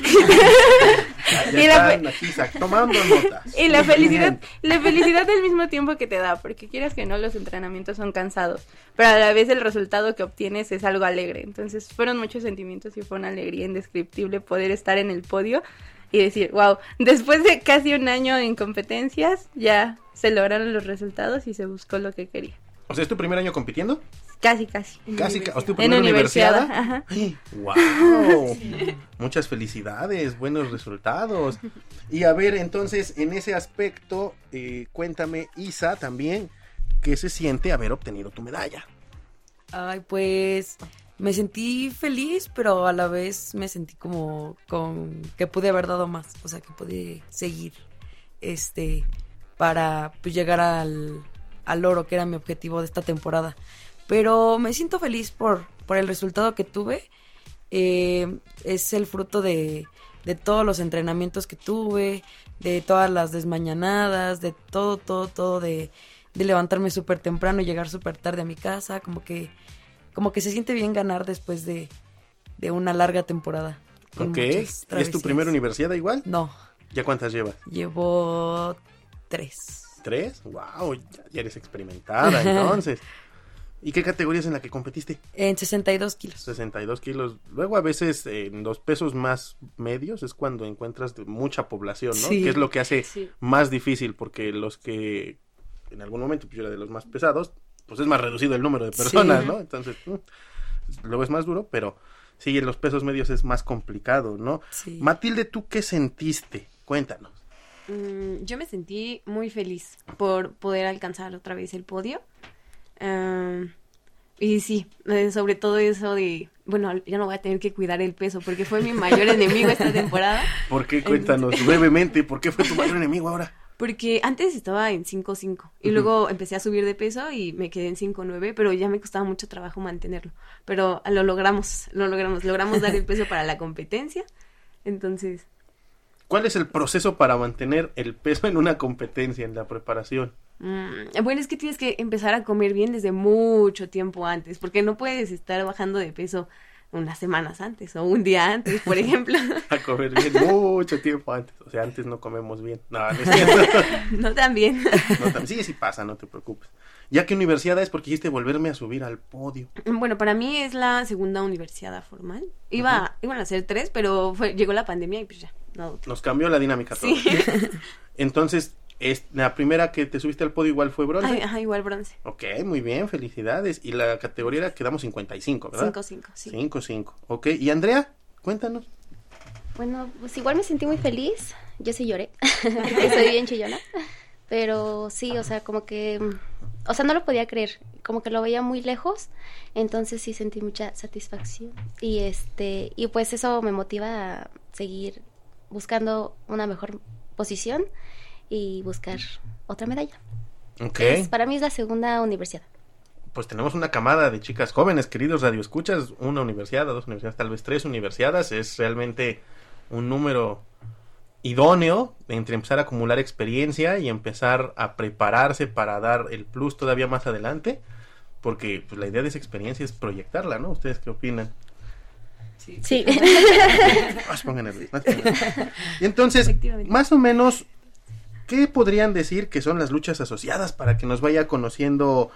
Tomando notas. Y la felicidad al mismo tiempo que te da, porque quieras que no, los entrenamientos son cansados, pero a la vez el resultado que obtienes es algo alegre. Entonces fueron muchos sentimientos y fue una alegría indescriptible poder estar en el podio y decir, wow, después de casi un año en competencias ya se lograron los resultados y se buscó lo que quería. O sea, ¿es tu primer año compitiendo? Casi. ¿Tu primera universidad? Ajá. ¡Wow! Muchas felicidades, buenos resultados. Y a ver, entonces, en ese aspecto, cuéntame, Isa, también, ¿qué se siente haber obtenido tu medalla? Ay, pues me sentí feliz, pero a la vez me sentí como con que pude haber dado más, o sea, que pude seguir para pues llegar al oro, que era mi objetivo de esta temporada. Pero me siento feliz por el resultado que tuve. Es el fruto de todos los entrenamientos que tuve, de todas las desmañanadas, de todo, de levantarme súper temprano y llegar súper tarde a mi casa, como que se siente bien ganar después de una larga temporada. Ok, ¿es tu primera universidad igual? No. ¿Ya cuántas llevas? Llevo 3. ¿3? ¡Wow! Ya eres experimentada, entonces. ¿Y qué categoría es en la que competiste? En 62 kilos. 62 kilos. Luego a veces en los pesos más medios es cuando encuentras mucha población, ¿no? Sí. Que es lo que hace más difícil, porque los que en algún momento pues yo era de los más pesados, pues es más reducido el número de personas, ¿no? Entonces, luego es más duro, pero sí, en los pesos medios es más complicado, ¿no? Sí. Matilde, ¿tú qué sentiste? Cuéntanos. Yo me sentí muy feliz por poder alcanzar otra vez el podio. Y sí, sobre todo eso de, bueno, ya no voy a tener que cuidar el peso porque fue mi mayor enemigo esta temporada. ¿Por qué? Cuéntanos brevemente, ¿por qué fue tu mayor enemigo ahora? Porque antes estaba en 5.5 y luego empecé a subir de peso y me quedé en 5.9, pero ya me costaba mucho trabajo mantenerlo. Pero logramos dar el peso para la competencia. Entonces, ¿cuál es el proceso para mantener el peso en una competencia, en la preparación? Bueno, es que tienes que empezar a comer bien desde mucho tiempo antes, porque no puedes estar bajando de peso unas semanas antes o un día antes, por ejemplo. A comer bien mucho tiempo antes, o sea, antes no comemos bien. No es cierto. No tan bien. Sí pasa, no te preocupes. ¿Ya qué universidad es? Porque dijiste volverme a subir al podio. Bueno, para mí es la segunda universidad formal. Iban a ser 3, pero llegó la pandemia y pues ya. No. Nos cambió la dinámica todo. Sí. Entonces, la primera que te subiste al podio igual fue bronce. Ajá, igual bronce. Ok, muy bien, felicidades. Y la categoría era, quedamos 55, ¿verdad? 5.5, sí. 5.5, ok. ¿Y Andrea? Cuéntanos. Bueno, pues igual me sentí muy feliz. Yo sí lloré, porque soy bien chillona. Pero sí, o sea, como que... O sea, no lo podía creer. Como que lo veía muy lejos. Entonces sí sentí mucha satisfacción. Y pues eso me motiva a seguir buscando una mejor posición y buscar otra medalla. Ok. Entonces, para mí es la segunda universidad. Pues tenemos una camada de chicas jóvenes, queridos radioescuchas, una universidad, 2 universidades, tal vez 3 universidades, es realmente un número idóneo entre empezar a acumular experiencia y empezar a prepararse para dar el plus todavía más adelante, porque pues la idea de esa experiencia es proyectarla, ¿no? ¿Ustedes qué opinan? Sí. Y entonces, más o menos, ¿qué podrían decir que son las luchas asociadas para que nos vaya conociendo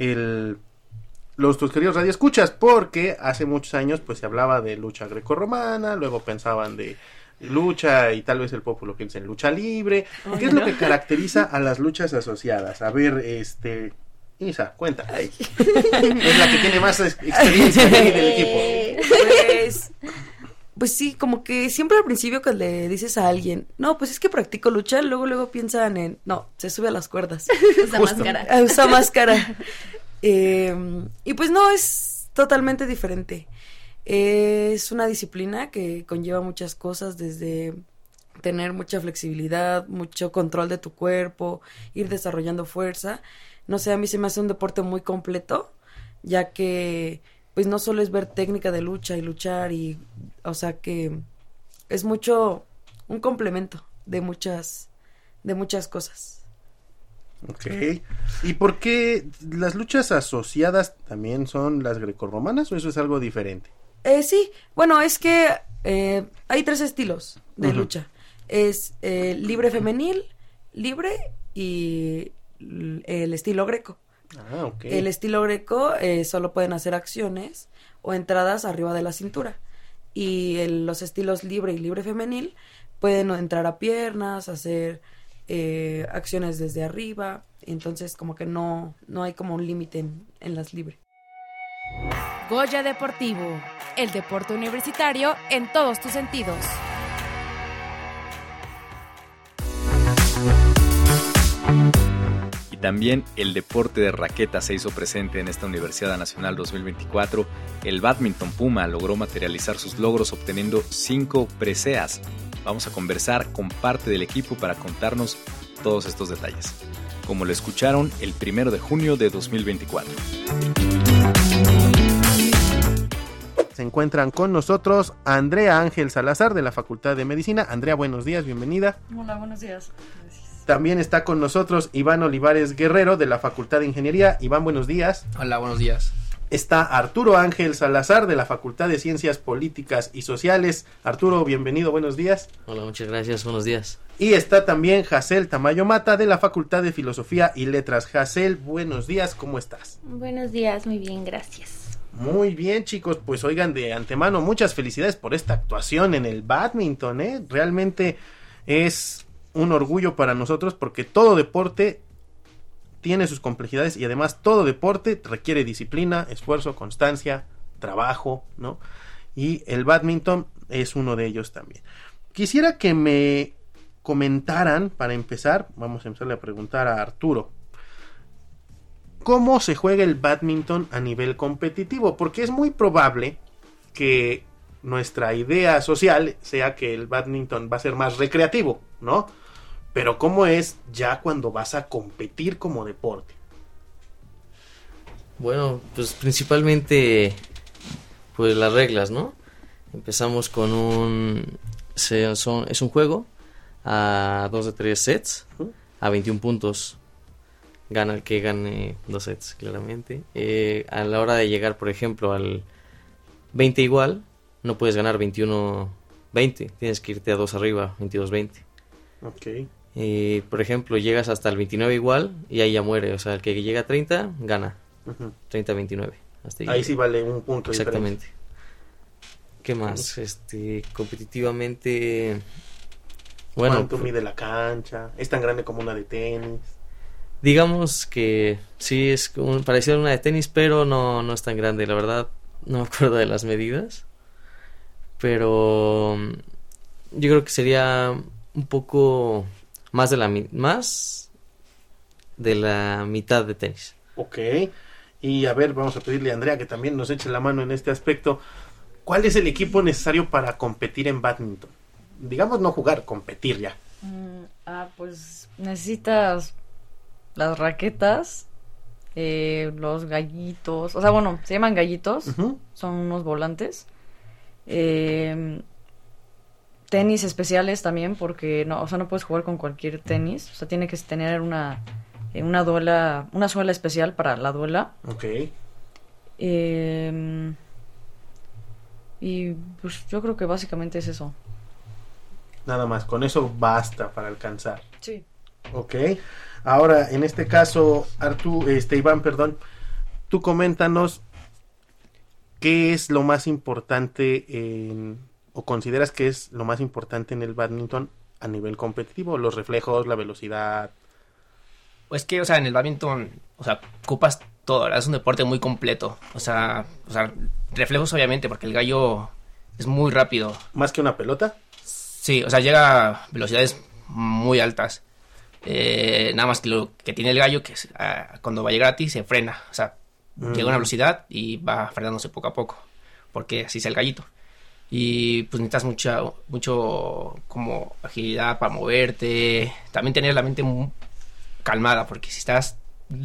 tus queridos radioescuchas? Porque hace muchos años pues se hablaba de lucha grecorromana, luego pensaban de lucha y tal vez el pueblo piensa en lucha libre. ¿Qué es lo que caracteriza a las luchas asociadas? A ver, Isa, cuenta. Es la que tiene más experiencia aquí del equipo. Pues sí, como que siempre al principio que le dices a alguien, no, pues es que practico lucha, luego piensan en, no, se sube a las cuerdas. Usa máscara. Usa máscara. Y pues no, es totalmente diferente. Es una disciplina que conlleva muchas cosas, desde tener mucha flexibilidad, mucho control de tu cuerpo, ir desarrollando fuerza. No sé, a mí se me hace un deporte muy completo, ya que pues no solo es ver técnica de lucha y luchar, y o sea que es mucho un complemento de muchas cosas. Ok. ¿Y por qué las luchas asociadas también son las grecorromanas o eso es algo diferente? Sí, bueno, es que hay 3 estilos de lucha. Es libre femenil, libre y el estilo greco. Ah, ok. El estilo greco solo pueden hacer acciones o entradas arriba de la cintura. Y los estilos libre y libre femenil pueden entrar a piernas, hacer acciones desde arriba. Entonces como que no hay como un límite en las libre. Goya Deportivo, el deporte universitario en todos tus sentidos. Y también el deporte de raqueta se hizo presente en esta Universidad Nacional 2024. El Badminton Puma logró materializar sus logros obteniendo 5 preseas. Vamos a conversar con parte del equipo para contarnos todos estos detalles. Como lo escucharon, el 1 de junio de 2024. Se encuentran con nosotros Andrea Ángel Salazar de la Facultad de Medicina. Andrea, buenos días, bienvenida. Hola, buenos días. Gracias. También está con nosotros Iván Olivares Guerrero de la Facultad de Ingeniería. Iván, buenos días. Hola, buenos días. Está Arturo Ángel Salazar de la Facultad de Ciencias Políticas y Sociales. Arturo, bienvenido, buenos días. Hola, muchas gracias, buenos días. Y está también Jacel Tamayo Mata de la Facultad de Filosofía y Letras. Jacel, buenos días, ¿cómo estás? Buenos días, muy bien, gracias. Muy bien, chicos, pues oigan, de antemano muchas felicidades por esta actuación en el bádminton, ¿eh? Realmente es un orgullo para nosotros porque todo deporte tiene sus complejidades y además todo deporte requiere disciplina, esfuerzo, constancia, trabajo, ¿no? Y el bádminton es uno de ellos también. Quisiera que me comentaran, para empezar, vamos a empezarle a preguntar a Arturo, ¿cómo se juega el bádminton a nivel competitivo? Porque es muy probable que nuestra idea social sea que el bádminton va a ser más recreativo, ¿no? Pero ¿cómo es ya cuando vas a competir como deporte? Bueno, pues principalmente pues las reglas, ¿no? Empezamos con es un juego a 2 de 3 sets, a 21 puntos. Gana el que gane 2 sets, claramente. A la hora de llegar, por ejemplo, al 20 igual, no puedes ganar 21-20. Tienes que irte a 2 arriba, 22-20. Ok. Por ejemplo, llegas hasta el 29 igual y ahí ya muere. O sea, el que llega a 30, gana. 30-29. Ahí sí vale un punto. Exactamente. Diferente. ¿Qué más? Competitivamente... Bueno, ¿cuánto mide la cancha? ¿Es tan grande como una de tenis? Digamos que sí es parecido a una de tenis, pero no es tan grande, la verdad. No me acuerdo de las medidas. Pero yo creo que sería un poco más de la mitad de tenis. Ok. Y a ver, vamos a pedirle a Andrea que también nos eche la mano en este aspecto. ¿Cuál es el equipo necesario para competir en bádminton? Digamos no jugar, competir ya. Pues necesitas las raquetas, los gallitos, o sea, bueno, se llaman gallitos, son unos volantes, tenis especiales también, porque no puedes jugar con cualquier tenis, o sea, tiene que tener una suela especial para la duela. Ok. Y pues yo creo que básicamente es eso. Nada más, con eso basta para alcanzar. Sí. Ok. Ahora, en este caso, Iván, tú coméntanos qué es lo más importante o consideras que es lo más importante en el bádminton a nivel competitivo, los reflejos, la velocidad. Pues que, en el bádminton, ocupas todo, ¿verdad? Es un deporte muy completo, o sea, reflejos obviamente, porque el gallo es muy rápido. ¿Más que una pelota? Sí, llega a velocidades muy altas. Nada más que lo que tiene el gallo, que es, cuando va a llegar a ti, se frena. Llega a una velocidad y va frenándose poco a poco, porque así es el gallito. Y pues necesitas mucho como agilidad para moverte. También tener la mente muy calmada, porque si estás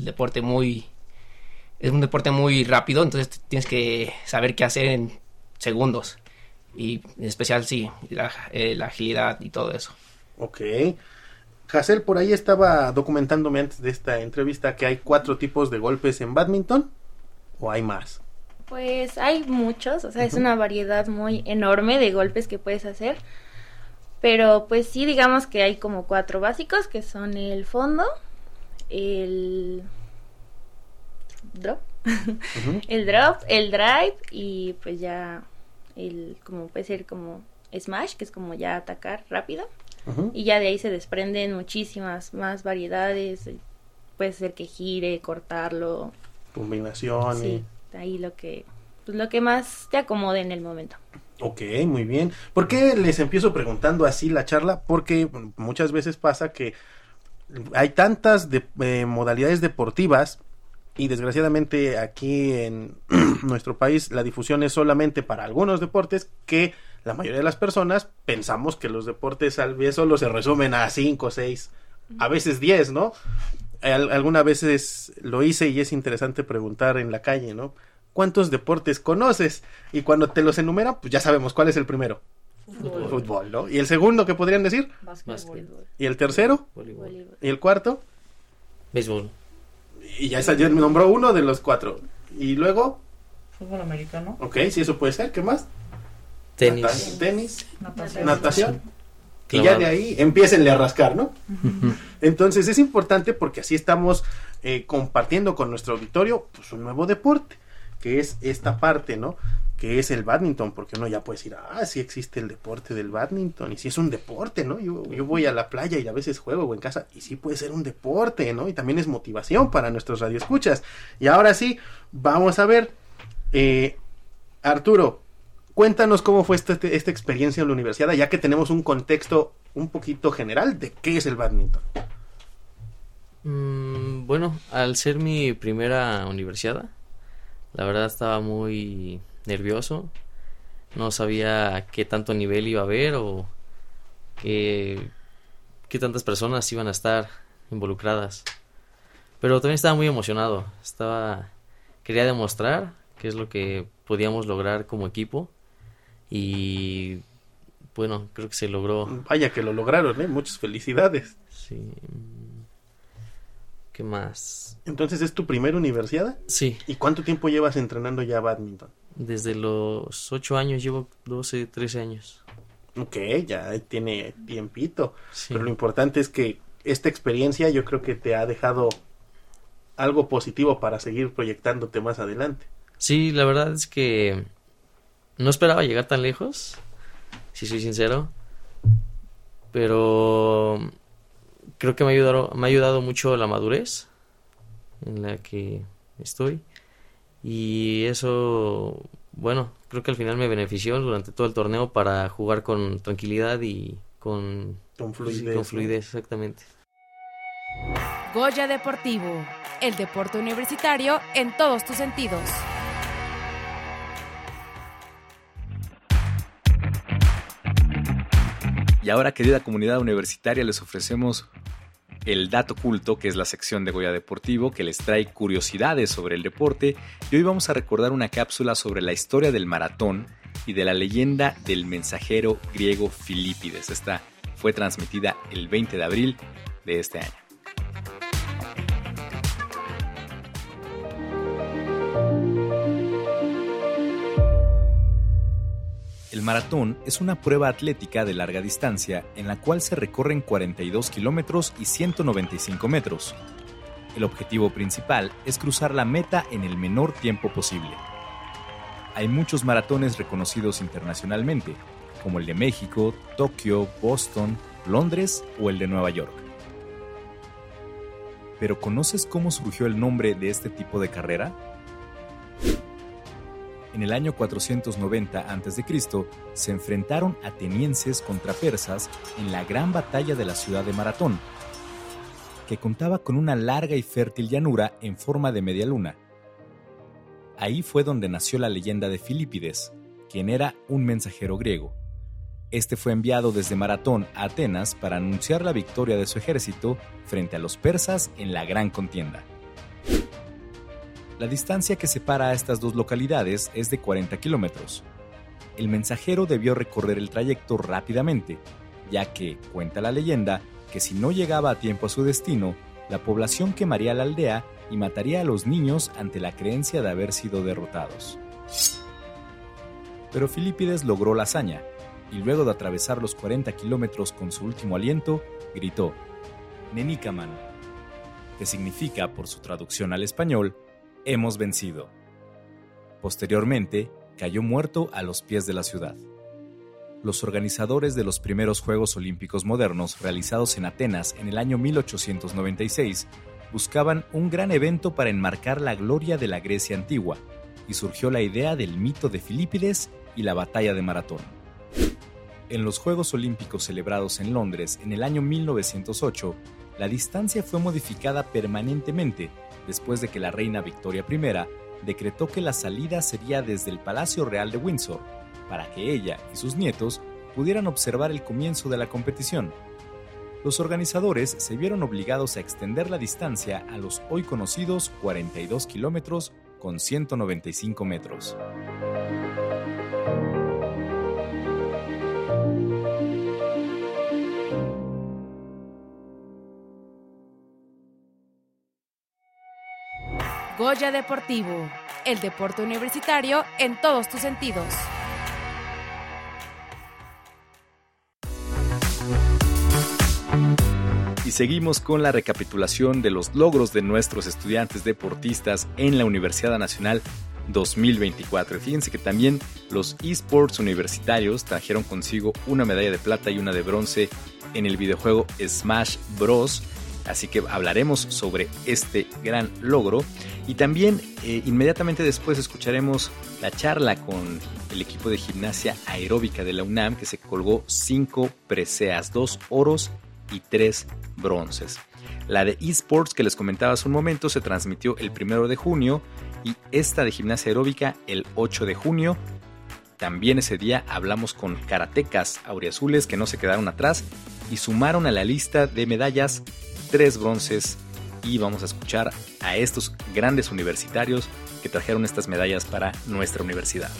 es un deporte muy rápido, entonces tienes que saber qué hacer en segundos. Y en especial, sí, la agilidad y todo eso. Ok. Jacel, por ahí estaba documentándome antes de esta entrevista que hay 4 tipos de golpes en bádminton, ¿o hay más? Pues hay muchos, es una variedad muy enorme de golpes que puedes hacer. Pero pues sí, digamos que hay como 4 básicos, que son el fondo, el drop, el drive y pues ya como puede ser como smash, que es como ya atacar rápido. Y ya de ahí se desprenden muchísimas más variedades. Puede ser que gire, cortarlo. Combinaciones. Sí. ahí lo que más te acomode en el momento. Ok, muy bien. ¿Por qué les empiezo preguntando así la charla? Porque muchas veces pasa que hay tantas modalidades deportivas y desgraciadamente aquí en nuestro país la difusión es solamente para algunos deportes, que la mayoría de las personas pensamos que los deportes tal vez solo se resumen a 5, 6, a veces 10, ¿no? Algunas veces lo hice y es interesante preguntar en la calle, ¿no? ¿Cuántos deportes conoces? Y cuando te los enumeran, pues ya sabemos cuál es el primero. Fútbol, ¿no? ¿Y el segundo qué podrían decir? Básquetbol. ¿Y el tercero? Voleibol. ¿Y el cuarto? Béisbol. Y ya me nombró uno de los 4. ¿Y luego? Fútbol americano. Ok, sí, eso puede ser. ¿Qué más? Tenis. Tenis. Natación. Natación. Y Clavado. ya de ahí empiecenle a rascar, ¿no? Entonces es importante porque así estamos compartiendo con nuestro auditorio pues un nuevo deporte, que es esta parte, ¿no? Que es el bádminton, porque uno ya puede decir, sí existe el deporte del bádminton, y sí es un deporte, ¿no? Yo voy a la playa y a veces juego o en casa, y sí puede ser un deporte, ¿no? Y también es motivación para nuestros radioescuchas. Y ahora sí, vamos a ver, Arturo, cuéntanos cómo fue esta experiencia en la universidad, ya que tenemos un contexto un poquito general de qué es el bádminton. Bueno, al ser mi primera universidad, la verdad estaba muy nervioso. No sabía qué tanto nivel iba a haber o qué tantas personas iban a estar involucradas. Pero también estaba muy emocionado. Quería demostrar qué es lo que podíamos lograr como equipo. Y bueno, creo que se logró. Vaya que lo lograron, muchas felicidades. Sí. ¿Qué más? Entonces, ¿es tu primera universidad? Sí. ¿Y cuánto tiempo llevas entrenando ya bádminton? Desde los 8 años, llevo 12, 13 años. Ok, ya tiene tiempito. Sí. Pero lo importante es que esta experiencia yo creo que te ha dejado algo positivo para seguir proyectándote más adelante. Sí, la verdad es que no esperaba llegar tan lejos, si soy sincero. Pero creo que me ha ayudado mucho la madurez en la que estoy. Y eso, bueno, creo que al final me benefició durante todo el torneo para jugar con tranquilidad y con fluidez. Con fluidez, exactamente. Goya Deportivo, el deporte universitario en todos tus sentidos. Y ahora, querida comunidad universitaria, les ofrecemos el dato culto, que es la sección de Goya Deportivo, que les trae curiosidades sobre el deporte. Y hoy vamos a recordar una cápsula sobre la historia del maratón y de la leyenda del mensajero griego Filípides. Esta fue transmitida el 20 de abril de este año. El maratón es una prueba atlética de larga distancia en la cual se recorren 42 kilómetros y 195 metros. El objetivo principal es cruzar la meta en el menor tiempo posible. Hay muchos maratones reconocidos internacionalmente, como el de México, Tokio, Boston, Londres o el de Nueva York. ¿Pero conoces cómo surgió el nombre de este tipo de carrera? En el año 490 a.C. se enfrentaron atenienses contra persas en la gran batalla de la ciudad de Maratón, que contaba con una larga y fértil llanura en forma de media luna. Ahí fue donde nació la leyenda de Filípides, quien era un mensajero griego. Este fue enviado desde Maratón a Atenas para anunciar la victoria de su ejército frente a los persas en la gran contienda. La distancia que separa a estas dos localidades es de 40 kilómetros. El mensajero debió recorrer el trayecto rápidamente, ya que, cuenta la leyenda, que si no llegaba a tiempo a su destino, la población quemaría la aldea y mataría a los niños ante la creencia de haber sido derrotados. Pero Filípides logró la hazaña, y luego de atravesar los 40 kilómetros con su último aliento, gritó «Nenikaman», que significa, por su traducción al español, «Hemos vencido». Posteriormente, cayó muerto a los pies de la ciudad. Los organizadores de los primeros Juegos Olímpicos modernos realizados en Atenas en el año 1896 buscaban un gran evento para enmarcar la gloria de la Grecia antigua, y surgió la idea del mito de Filipides y la batalla de Maratón. En los Juegos Olímpicos celebrados en Londres en el año 1908, la distancia fue modificada permanentemente después de que la reina Victoria I decretó que la salida sería desde el Palacio Real de Windsor, para que ella y sus nietos pudieran observar el comienzo de la competición. Los organizadores se vieron obligados a extender la distancia a los hoy conocidos 42 kilómetros con 195 metros. Goya Deportivo, el deporte universitario en todos tus sentidos. Y seguimos con la recapitulación de los logros de nuestros estudiantes deportistas en la Universidad Nacional 2024. Fíjense que también los eSports universitarios trajeron consigo una medalla de plata y una de bronce en el videojuego Smash Bros. Así que hablaremos sobre este gran logro y también inmediatamente después escucharemos la charla con el equipo de gimnasia aeróbica de la UNAM, que se colgó 5 preseas, 2 oros y 3 bronces. La de eSports que les comentaba hace un momento se transmitió el 1 de junio y esta de gimnasia aeróbica el 8 de junio. También ese día hablamos con karatecas auriazules que no se quedaron atrás y sumaron a la lista de medallas 3 bronces, y vamos a escuchar a estos grandes universitarios que trajeron estas medallas para nuestra universidad.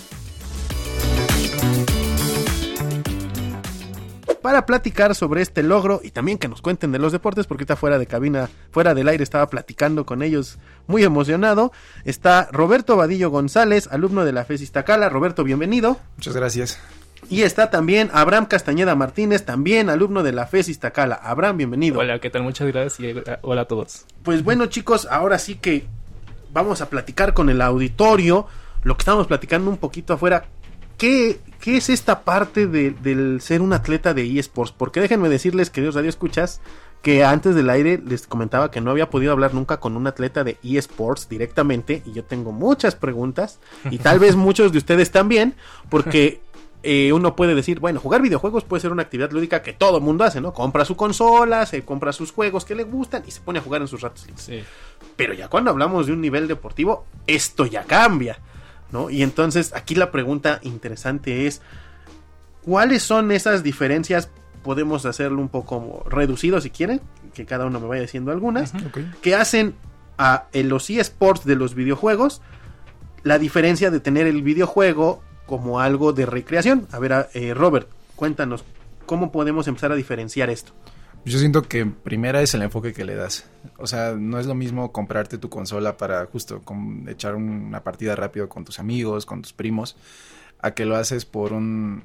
Para platicar sobre este logro y también que nos cuenten de los deportes, porque está fuera de cabina, fuera del aire, estaba platicando con ellos muy emocionado, está Roberto Vadillo González, alumno de la FES Iztacala. Roberto, bienvenido. Muchas gracias. Y está también Abraham Castañeda Martínez, también alumno de la FES Iztacala. Abraham, bienvenido. Hola, ¿qué tal? Muchas gracias y hola a todos. Pues bueno, chicos, ahora sí que vamos a platicar con el auditorio, lo que estábamos platicando un poquito afuera. ¿Qué es esta parte del ser un atleta de eSports? Porque déjenme decirles, queridos radioescuchas, que antes del aire les comentaba que no había podido hablar nunca con un atleta de eSports directamente, y yo tengo muchas preguntas, y tal vez muchos de ustedes también, porque uno puede decir, bueno, jugar videojuegos puede ser una actividad lúdica que todo mundo hace, ¿no? Compra su consola, se compra sus juegos que le gustan y se pone a jugar en sus ratos libres. Sí. Pero ya cuando hablamos de un nivel deportivo, esto ya cambia, ¿no? Y entonces aquí la pregunta interesante es, ¿cuáles son esas diferencias? Podemos hacerlo un poco reducido si quieren, que cada uno me vaya diciendo algunas, que hacen a los eSports de los videojuegos la diferencia de tener el videojuego como algo de recreación. A ver, Robert, cuéntanos, ¿cómo podemos empezar a diferenciar esto? Yo siento que primera es el enfoque que le das. O sea, no es lo mismo comprarte tu consola para justo echar una partida rápido con tus amigos, con tus primos, a que lo haces por un...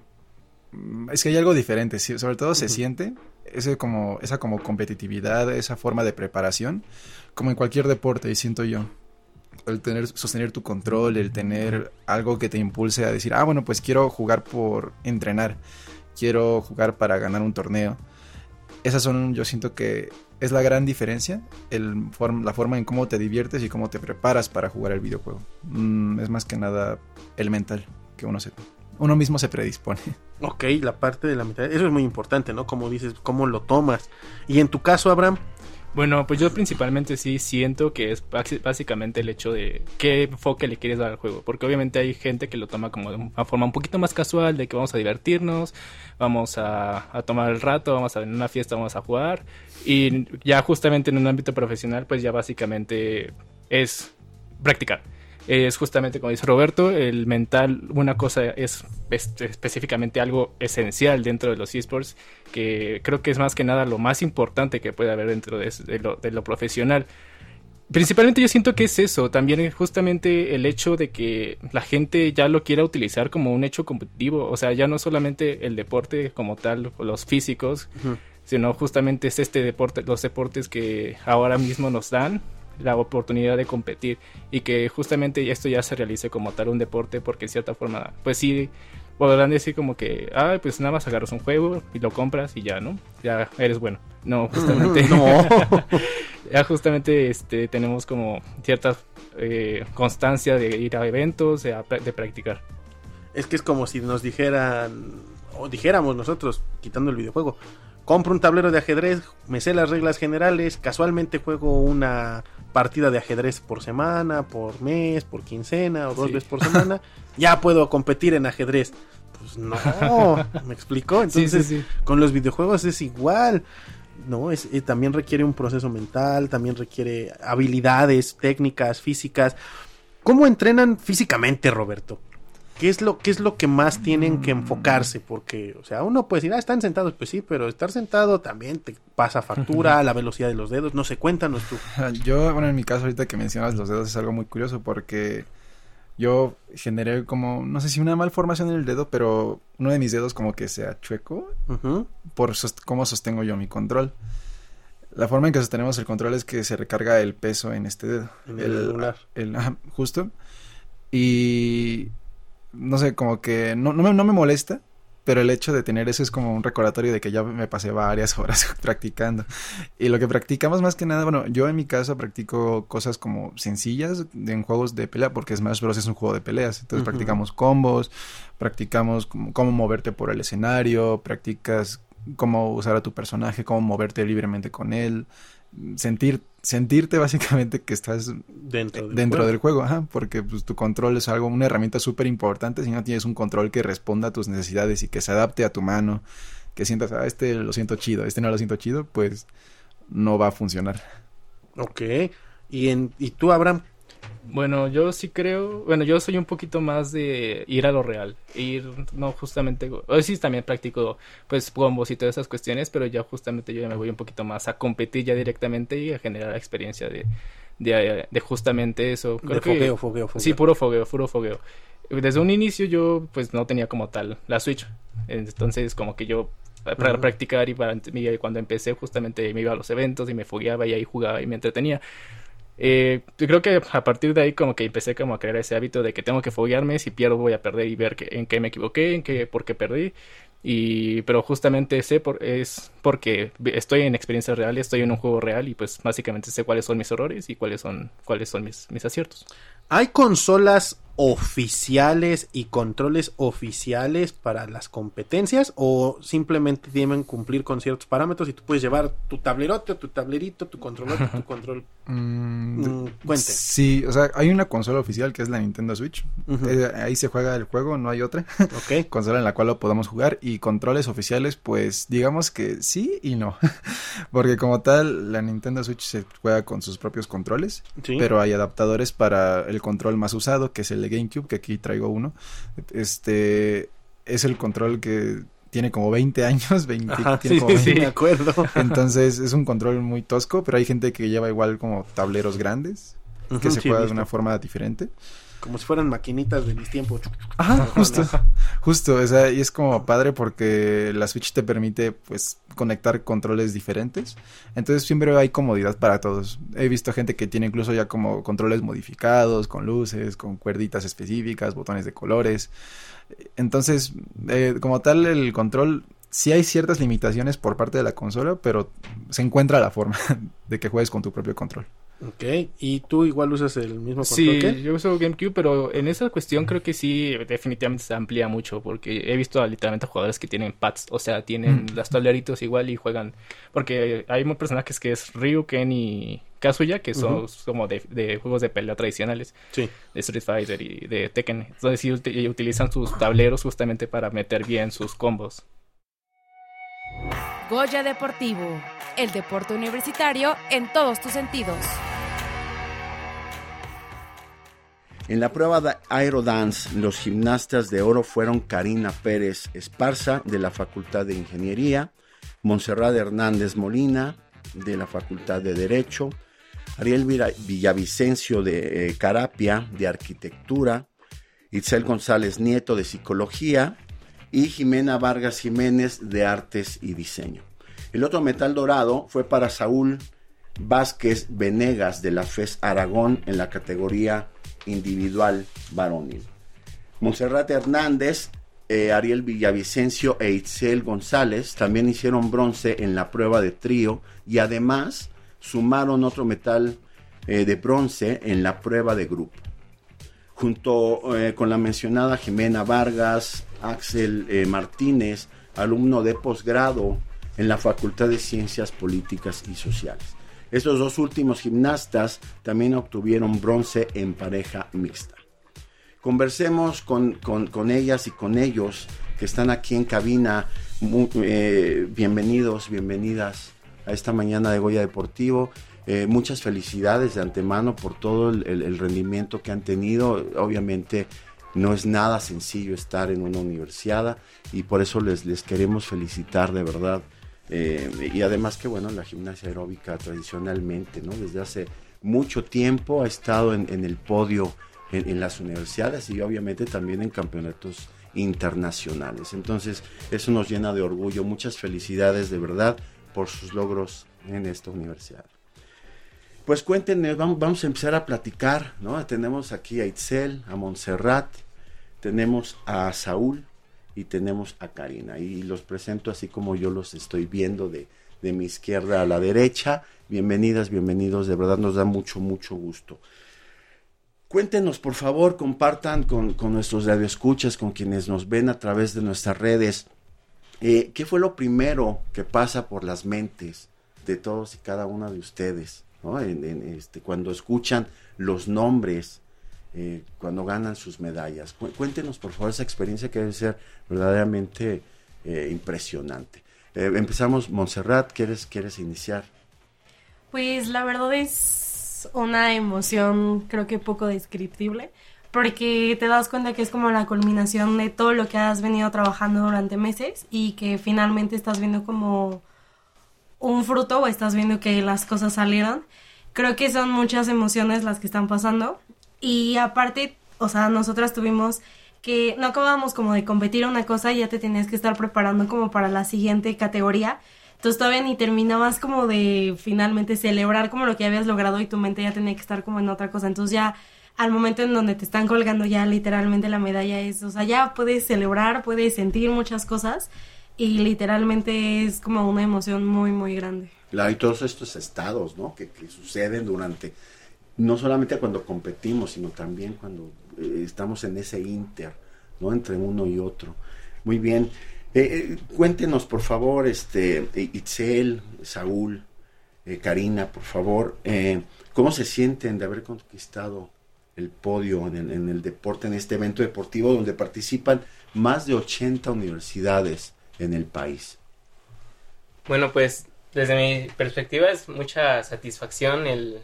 Es que hay algo diferente, ¿sí? Sobre todo se siente esa como competitividad, esa forma de preparación, como en cualquier deporte, y siento yo. El sostener tu control, el tener algo que te impulse a decir, bueno, pues quiero jugar por entrenar, quiero jugar para ganar un torneo. Esas son, yo siento que es la gran diferencia, la forma en cómo te diviertes y cómo te preparas para jugar el videojuego. Es más que nada el mental, que uno mismo se predispone. Ok, la parte de la mentalidad, eso es muy importante, ¿no? Como dices, cómo lo tomas. Y en tu caso, Abraham. Bueno, pues yo principalmente sí siento que es básicamente el hecho de qué enfoque le quieres dar al juego, porque obviamente hay gente que lo toma como de una forma un poquito más casual, de que vamos a divertirnos, vamos a tomar el rato, vamos a venir a una fiesta, vamos a jugar, y ya justamente en un ámbito profesional pues ya básicamente es practicar. Es justamente como dice Roberto, el mental, una cosa es específicamente algo esencial dentro de los eSports, que creo que es más que nada lo más importante que puede haber dentro de lo profesional. Principalmente yo siento que es eso, también es justamente el hecho de que la gente ya lo quiera utilizar como un hecho competitivo, o sea, ya no solamente el deporte como tal, los físicos, sino justamente es los deportes que ahora mismo nos dan la oportunidad de competir y que justamente esto ya se realice como tal un deporte, porque en cierta forma pues sí podrán decir como que pues nada más agarras un juego y lo compras y ya, ¿no? Ya eres bueno. No, justamente no. Ya justamente tenemos como cierta constancia de ir a eventos, de practicar. Es que es como si nos dijeran, o dijéramos nosotros, quitando el videojuego, compro un tablero de ajedrez, me sé las reglas generales, casualmente juego una partida de ajedrez por semana, por mes, por quincena o 2 veces por semana, ya puedo competir en ajedrez. Pues no, ¿me explicó? Entonces, con los videojuegos es igual, ¿no? También requiere un proceso mental, también requiere habilidades, técnicas, físicas. ¿Cómo entrenan físicamente, Roberto? ¿Qué es lo que más tienen que enfocarse? Porque, o sea, uno puede decir, están sentados, pues sí, pero estar sentado también te pasa factura, la velocidad de los dedos, no sé, cuéntanos tú. Yo, bueno, en mi caso ahorita que mencionas los dedos es algo muy curioso porque yo generé como, no sé si una malformación en el dedo, pero uno de mis dedos como que se achuecó por cómo sostengo yo mi control. La forma en que sostenemos el control es que se recarga el peso en este dedo. En el lunar. Justo. Y no sé, como que no me molesta, pero el hecho de tener eso es como un recordatorio de que ya me pasé varias horas practicando. Y lo que practicamos más que nada, bueno, yo en mi caso practico cosas como sencillas en juegos de pelea, porque Smash Bros. Es un juego de peleas. Entonces practicamos combos, practicamos cómo moverte por el escenario, practicas cómo usar a tu personaje, cómo moverte libremente con él, sentirte básicamente que estás dentro del juego, porque pues tu control es una herramienta súper importante. Si no tienes un control que responda a tus necesidades y que se adapte a tu mano, que sientas, lo siento chido, no lo siento chido, pues no va a funcionar. Ok, ¿y tú, Abraham? Bueno, yo sí creo, yo soy un poquito más de ir a lo real, no justamente, sí también practico pues combos y todas esas cuestiones, pero ya justamente yo ya me voy un poquito más a competir ya directamente y a generar la experiencia de justamente eso. Creo de fogueo. Sí, puro fogueo. Desde un inicio yo pues no tenía como tal la Switch, entonces como que yo para practicar y cuando empecé justamente me iba a los eventos y me fogueaba y ahí jugaba y me entretenía. Creo que a partir de ahí como que empecé como a crear ese hábito de que tengo que foguearme, si pierdo voy a perder y ver en qué me equivoqué, por qué perdí, pero justamente es porque estoy en experiencias reales, estoy en un juego real y pues básicamente sé cuáles son mis errores y cuáles son mis aciertos. ¿Hay consolas oficiales y controles oficiales para las competencias o simplemente deben cumplir con ciertos parámetros y tú puedes llevar tu tablerote, tu tablerito, tu controlote, tu control? Cuente. Sí, o sea, hay una consola oficial que es la Nintendo Switch. Ahí se juega el juego, no hay otra. Okay. Consola en la cual lo podamos jugar, y controles oficiales, pues digamos que sí y no. Porque como tal, la Nintendo Switch se juega con sus propios controles, pero hay adaptadores para el control más usado, que es el de GameCube, que aquí traigo uno. Es el control que tiene como 20 años. Sí, me acuerdo. Entonces es un control muy tosco, pero hay gente que lleva igual como tableros grandes, que se juega de una forma diferente. Como si fueran maquinitas de mis tiempos. Justo, o sea, y es como padre porque la Switch te permite pues conectar controles diferentes, entonces siempre hay comodidad para todos. He visto gente que tiene incluso ya como controles modificados, con luces, con cuerditas específicas, botones de colores. Entonces, como tal, el control, sí hay ciertas limitaciones por parte de la consola, pero se encuentra la forma de que juegues con tu propio control. Ok, ¿y tú igual usas el mismo control? Sí, yo uso GameCube, pero en esa cuestión creo que sí, definitivamente se amplía mucho, porque he visto literalmente jugadores que tienen pads, o sea, tienen las tableritos igual y juegan, porque hay personajes que es Ryu, Ken y Kazuya, que son como de juegos de pelea tradicionales, de Street Fighter y de Tekken, entonces sí utilizan sus tableros justamente para meter bien sus combos. Goya Deportivo, el deporte universitario en todos tus sentidos. En la prueba de Aerodance, los gimnastas de oro fueron Karina Pérez Esparza, de la Facultad de Ingeniería, Montserrat Hernández Molina, de la Facultad de Derecho, Ariel Villavicencio de Carapia, de Arquitectura, Itzel González Nieto, de Psicología, y Jimena Vargas Jiménez, de Artes y Diseño. El otro metal dorado fue para Saúl Vázquez Venegas, de la FES Aragón, en la categoría individual varonil. Montserrat Hernández, Ariel Villavicencio e Itzel González también hicieron bronce en la prueba de trío, y además sumaron otro medal de bronce en la prueba de grupo. Junto con la mencionada Jimena Vargas, Axel Martínez, alumno de posgrado en la Facultad de Ciencias Políticas y Sociales. Estos dos últimos gimnastas también obtuvieron bronce en pareja mixta. Conversemos con ellas y con ellos que están aquí en cabina. Bienvenidos, bienvenidas a esta mañana de Goya Deportivo. Muchas felicidades de antemano por todo el rendimiento que han tenido. Obviamente no es nada sencillo estar en una universidad y por eso les queremos felicitar de verdad. Y además que bueno, la gimnasia aeróbica tradicionalmente, ¿no? Desde hace mucho tiempo ha estado en el podio en las universidades y obviamente también en campeonatos internacionales. Entonces eso nos llena de orgullo. Muchas felicidades de verdad por sus logros en esta universidad. Pues cuéntenme, vamos a empezar a platicar, ¿no? Tenemos aquí a Itzel, a Montserrat, tenemos a Saúl y tenemos a Karina. Y los presento así como yo los estoy viendo de mi izquierda a la derecha. Bienvenidas, bienvenidos, de verdad nos da mucho gusto. Cuéntenos, por favor, compartan con nuestros radioescuchas, con quienes nos ven a través de nuestras redes, ¿qué fue lo primero que pasa por las mentes de todos y cada una de ustedes, ¿no? Cuando escuchan los nombres, cuando ganan sus medallas? Cuéntenos, por favor, esa experiencia que debe ser verdaderamente impresionante. Empezamos, Montserrat, ¿quieres iniciar? Pues la verdad es una emoción, creo que poco descriptible, porque te das cuenta que es como la culminación de todo lo que has venido trabajando durante meses y que finalmente estás viendo como un fruto o estás viendo que las cosas salieron. Creo que son muchas emociones las que están pasando y aparte, o sea, nosotras tuvimos que no acabábamos como de competir una cosa y ya te tenías que estar preparando como para la siguiente categoría. Entonces todavía ni terminabas como de finalmente celebrar como lo que habías logrado y tu mente ya tenía que estar como en otra cosa. Entonces ya al momento en donde te están colgando ya literalmente la medalla es, o sea, ya puedes celebrar, puedes sentir muchas cosas y literalmente es como una emoción muy grande. Claro, y todos estos estados, ¿no? Que suceden durante, no solamente cuando competimos, sino también cuando estamos en ese inter, ¿no? Entre uno y otro. Muy bien. Cuéntenos, por favor, Itzel, Saúl, Karina, por favor, ¿cómo se sienten de haber conquistado el podio en el deporte, en este evento deportivo donde participan más de 80 universidades en el país? Bueno, pues desde mi perspectiva es mucha satisfacción el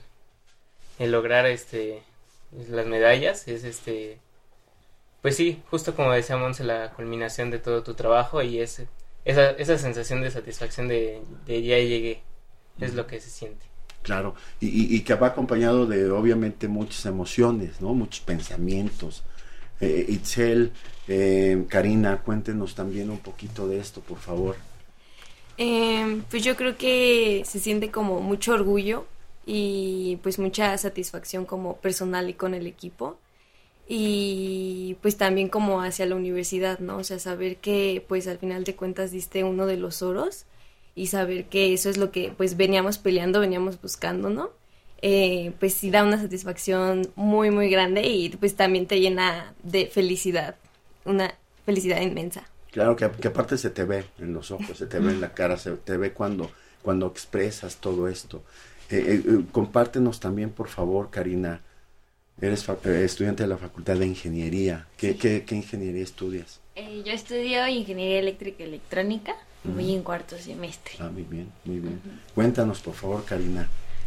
lograr las medallas, es pues sí, justo como decía Monse, la culminación de todo tu trabajo y esa sensación de satisfacción de ya llegué, es lo que se siente. Claro, y que va acompañado de obviamente muchas emociones, ¿no? Muchos pensamientos. Itzel, Karina, cuéntenos también un poquito de esto, por favor. Pues yo creo que se siente como mucho orgullo y pues mucha satisfacción como personal y con el equipo. Y pues también como hacia la universidad, ¿no? O sea, saber que pues al final de cuentas diste uno de los oros y saber que eso es lo que pues veníamos peleando, veníamos buscando, ¿no? Pues sí da una satisfacción muy grande y pues también te llena de felicidad, una felicidad inmensa. Claro, que aparte se te ve en los ojos, se te ve en la cara, se te ve cuando expresas todo esto. Compártenos también, por favor, Karina. Eres estudiante de la Facultad de Ingeniería. ¿Qué ingeniería estudias? Yo estudio Ingeniería Eléctrica y Electrónica. Voy en cuarto semestre. Ah, muy bien. Cuéntanos, por favor, Karina.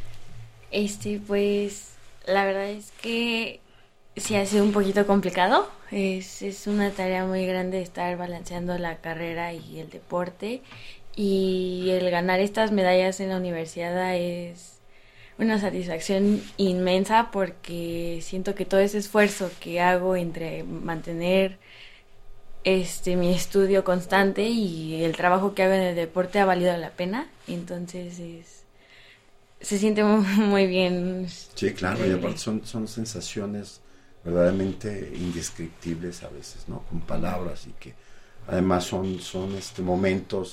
Pues, la verdad es que sí ha sido un poquito complicado. Es una tarea muy grande estar balanceando la carrera y el deporte. Y el ganar estas medallas en la universidad es una satisfacción inmensa porque siento que todo ese esfuerzo que hago entre mantener mi estudio constante y el trabajo que hago en el deporte ha valido la pena. Entonces se siente muy bien. Sí, claro, y aparte son sensaciones verdaderamente indescriptibles a veces, ¿no? Con palabras, y que además son momentos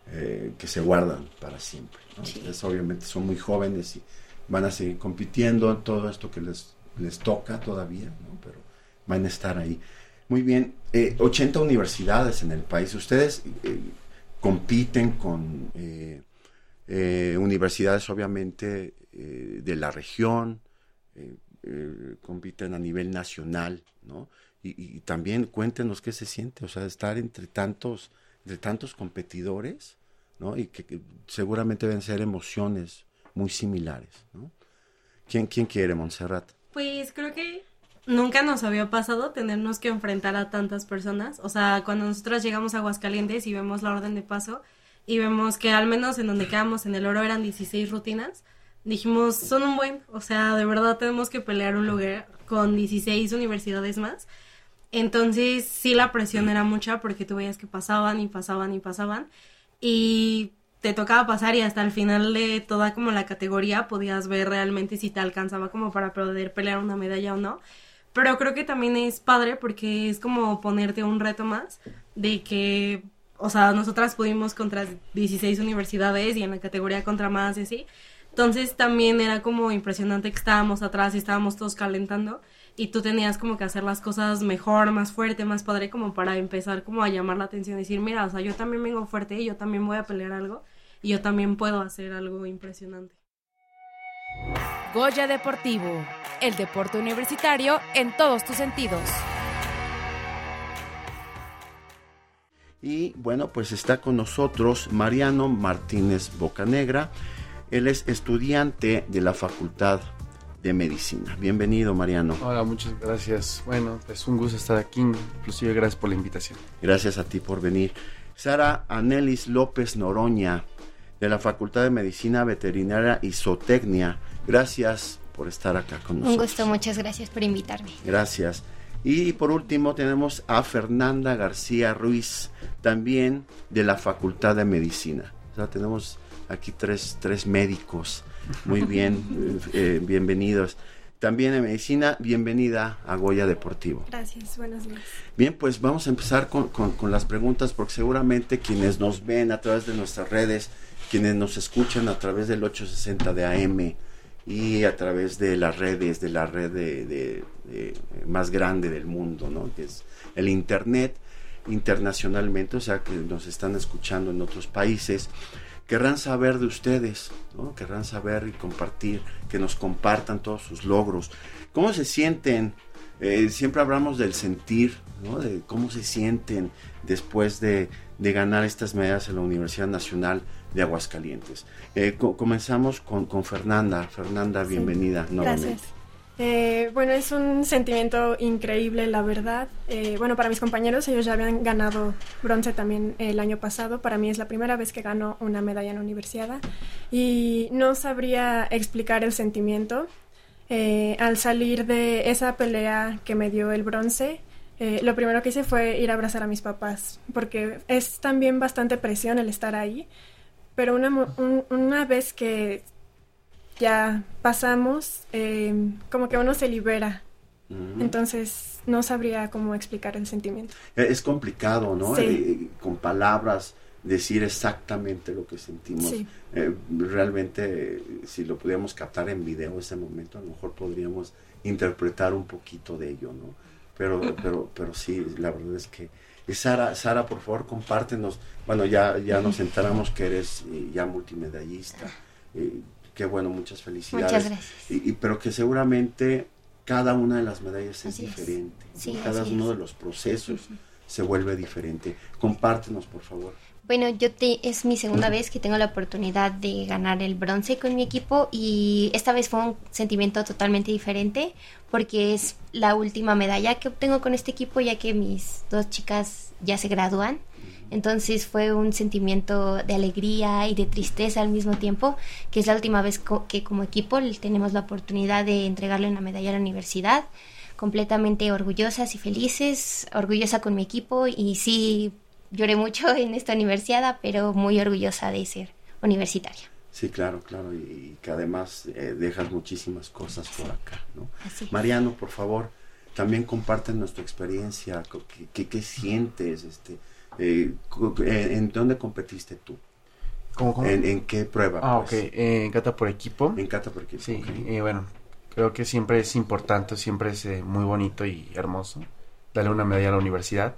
que se guardan para siempre, ¿no? Sí. Ustedes obviamente son muy jóvenes y van a seguir compitiendo en todo esto que les toca todavía, ¿no? Pero van a estar ahí. Muy bien, 80 universidades en el país. Ustedes compiten con universidades obviamente de la región, compiten a nivel nacional, ¿no? Y también cuéntenos qué se siente, o sea, estar entre tantos competidores, ¿no? Y que seguramente deben ser emociones muy similares, ¿no? ¿Quién quiere, Montserrat? Pues creo que nunca nos había pasado tenernos que enfrentar a tantas personas. O sea, cuando nosotros llegamos a Aguascalientes y vemos la orden de paso y vemos que al menos en donde quedamos en el oro eran 16 rutinas, dijimos, son un buen, o sea, de verdad tenemos que pelear un lugar con 16 universidades más. Entonces sí, la presión era mucha porque tú veías que pasaban y pasaban y pasaban y te tocaba pasar y hasta el final de toda como la categoría podías ver realmente si te alcanzaba como para poder pelear una medalla o no. Pero creo que también es padre porque es como ponerte un reto más de que, o sea, nosotras pudimos contra 16 universidades y en la categoría contra más y así. Entonces también era como impresionante que estábamos atrás y estábamos todos calentando y tú tenías como que hacer las cosas mejor, más fuerte, más padre, como para empezar como a llamar la atención y decir, mira, o sea, yo también vengo fuerte y yo también voy a pelear algo y yo también puedo hacer algo impresionante. Goya Deportivo, el deporte universitario en todos tus sentidos. Y bueno, pues está con nosotros Mariano Martínez Bocanegra. Él es estudiante de la Facultad de Medicina. Bienvenido, Mariano. Hola, muchas gracias. Bueno, es un gusto estar aquí, inclusive gracias por la invitación. Gracias a ti por venir. Sara Anelis López Noroña, de la Facultad de Medicina Veterinaria y Zootecnia. Gracias por estar acá con nosotros. Un gusto, muchas gracias por invitarme. Gracias. Y por último tenemos a Fernanda García Ruiz, también de la Facultad de Medicina. O sea, tenemos aquí tres médicos. Muy bien, bienvenidos. También en Medicina, bienvenida a Goya Deportivo. Gracias, buenos días. Bien, pues vamos a empezar con las preguntas, porque seguramente quienes nos ven a través de nuestras redes, quienes nos escuchan a través del 860 de AM y a través de las redes, de la red de más grande del mundo, ¿no? Que es el Internet, internacionalmente, o sea, que nos están escuchando en otros países, querrán saber de ustedes, ¿no? Querrán saber y compartir, que nos compartan todos sus logros. ¿Cómo se sienten? Siempre hablamos del sentir, ¿no? De cómo se sienten después de ganar estas medallas en la Universidad Nacional de Aguascalientes. Comenzamos con Fernanda. Fernanda, bienvenida nuevamente. Gracias. Bueno, es un sentimiento increíble, la verdad. Bueno, para mis compañeros, ellos ya habían ganado bronce también el año pasado. Para mí es la primera vez que gano una medalla en la universidad y no sabría explicar el sentimiento. Al salir de esa pelea que me dio el bronce, lo primero que hice fue ir a abrazar a mis papás, porque es también bastante presión el estar ahí, pero una vez que ya pasamos, como que uno se libera. Entonces no sabría cómo explicar el sentimiento. Es complicado, ¿no? Sí. Con palabras decir exactamente lo que sentimos. Sí. Realmente, si lo pudiéramos captar en video ese momento, a lo mejor podríamos interpretar un poquito de ello, ¿no? Pero sí, la verdad es que... Sara, por favor, compártenos. Bueno, ya nos enteramos que eres ya multimedallista. Qué bueno, muchas felicidades. Muchas gracias. Pero que seguramente cada una de las medallas es Así es. diferente. Sí, ¿no? Cada así uno es. de los procesos se vuelve diferente. Compártenos, por favor. Bueno, es mi segunda vez que tengo la oportunidad de ganar el bronce con mi equipo y esta vez fue un sentimiento totalmente diferente porque es la última medalla que obtengo con este equipo ya que mis dos chicas ya se gradúan. Entonces fue un sentimiento de alegría y de tristeza al mismo tiempo, que es la última vez que como equipo tenemos la oportunidad de entregarle una medalla a la universidad. Completamente orgullosas y felices, orgullosa con mi equipo y sí, lloré mucho en esta universidad, pero muy orgullosa de ser universitaria. Sí, claro, y que además dejas muchísimas cosas por acá, ¿no? Así es. Mariano, por favor, también compártenos tu experiencia, ¿qué sientes? ¿En dónde competiste tú? ¿Cómo? ¿En qué prueba? Ok. En cata por equipo. En cata por equipo. Sí, okay. Bueno, creo que siempre es importante, siempre es muy bonito y hermoso darle una medalla a la universidad.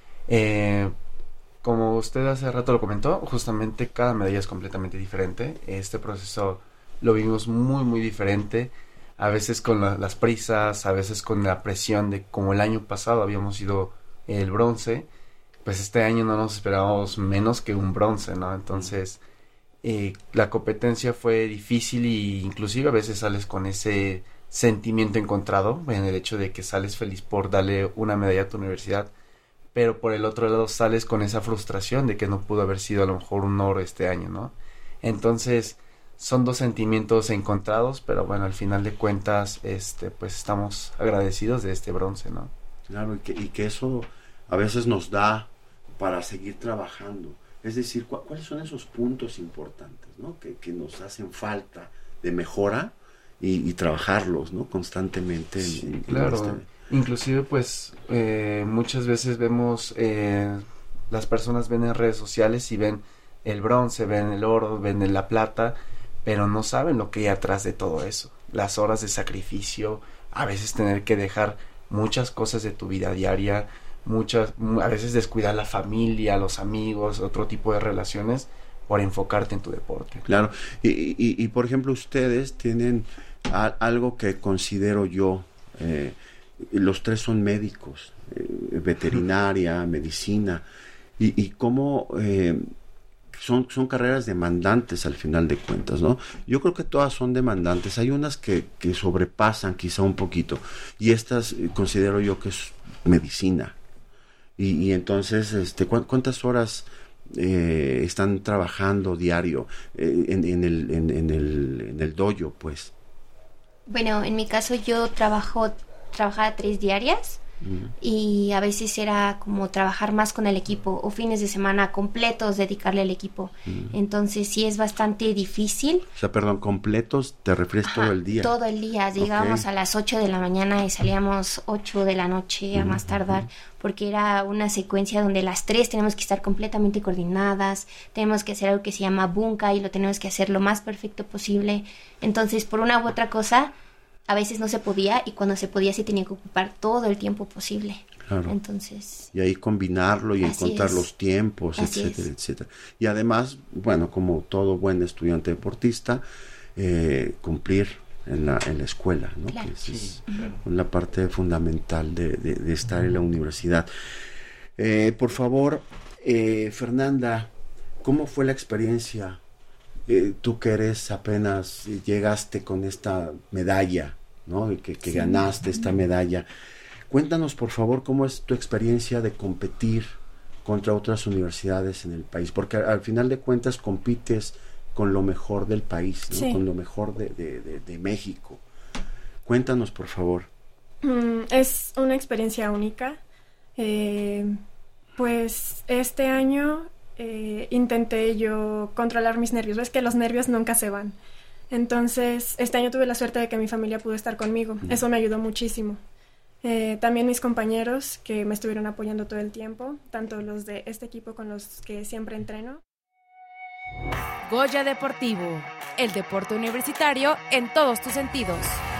Como usted hace rato lo comentó, justamente cada medalla es completamente diferente. Este proceso lo vimos muy, muy diferente. A veces con las prisas, a veces con la presión de como el año pasado habíamos ido el bronce, pues este año no nos esperábamos menos que un bronce, ¿no? Entonces, la competencia fue difícil y inclusive a veces sales con ese sentimiento encontrado en el hecho de que sales feliz por darle una medalla a tu universidad, pero por el otro lado sales con esa frustración de que no pudo haber sido a lo mejor un oro este año, ¿no? Entonces, son dos sentimientos encontrados, pero bueno, al final de cuentas, pues estamos agradecidos de este bronce, ¿no? Claro, y que eso a veces nos da para seguir trabajando. Es decir, ¿cuáles son esos puntos importantes, ¿no? que nos hacen falta de mejora y trabajarlos, ¿no? Constantemente. Claro, inclusive pues muchas veces vemos, las personas ven en redes sociales y ven el bronce, ven el oro, ven la plata, pero no saben lo que hay atrás de todo eso. Las horas de sacrificio, a veces tener que dejar muchas cosas de tu vida diaria, a veces descuidar la familia, los amigos, otro tipo de relaciones por enfocarte en tu deporte. Claro, y por ejemplo ustedes tienen algo que considero yo, los tres son médicos, veterinaria, medicina, y cómo son carreras demandantes al final de cuentas, ¿no? Yo creo que todas son demandantes. Hay unas que sobrepasan quizá un poquito, y estas considero yo que es medicina. Y entonces, ¿cuántas horas están trabajando diario en el dojo, pues? Bueno, en mi caso yo trabajaba 3 diarias. Y a veces era como trabajar más con el equipo o fines de semana completos dedicarle al equipo. Entonces sí es bastante difícil. O sea, perdón, completos, ¿te refieres todo el día? Todo el día, llegábamos a las 8 de la mañana y salíamos 8 de la noche a más tardar, porque era una secuencia donde las 3 tenemos que estar completamente coordinadas, tenemos que hacer algo que se llama bunka y lo tenemos que hacer lo más perfecto posible. Entonces, por una u otra cosa, a veces no se podía, y cuando se podía se tenía que ocupar todo el tiempo posible. Claro. Entonces, y ahí combinarlo y encontrar es. los tiempos, Así etcétera, es. etcétera. Y además, bueno, como todo buen estudiante deportista, cumplir en la escuela, ¿no? Claro. Que es la parte fundamental de estar en la universidad. Por favor, Fernanda, ¿cómo fue la experiencia? Tú que eres apenas llegaste con esta medalla, ¿no? Que ganaste esta medalla. Cuéntanos, por favor, cómo es tu experiencia de competir contra otras universidades en el país, porque al final de cuentas compites con lo mejor del país, ¿no? Sí. Con lo mejor de México. Cuéntanos, por favor. Es una experiencia única. Pues este año intenté yo controlar mis nervios. Ves que los nervios nunca se van. Entonces, este año tuve la suerte de que mi familia pudo estar conmigo. Eso me ayudó muchísimo. También mis compañeros que me estuvieron apoyando todo el tiempo, tanto los de este equipo con los que siempre entreno. Goya Deportivo, el deporte universitario en todos tus sentidos.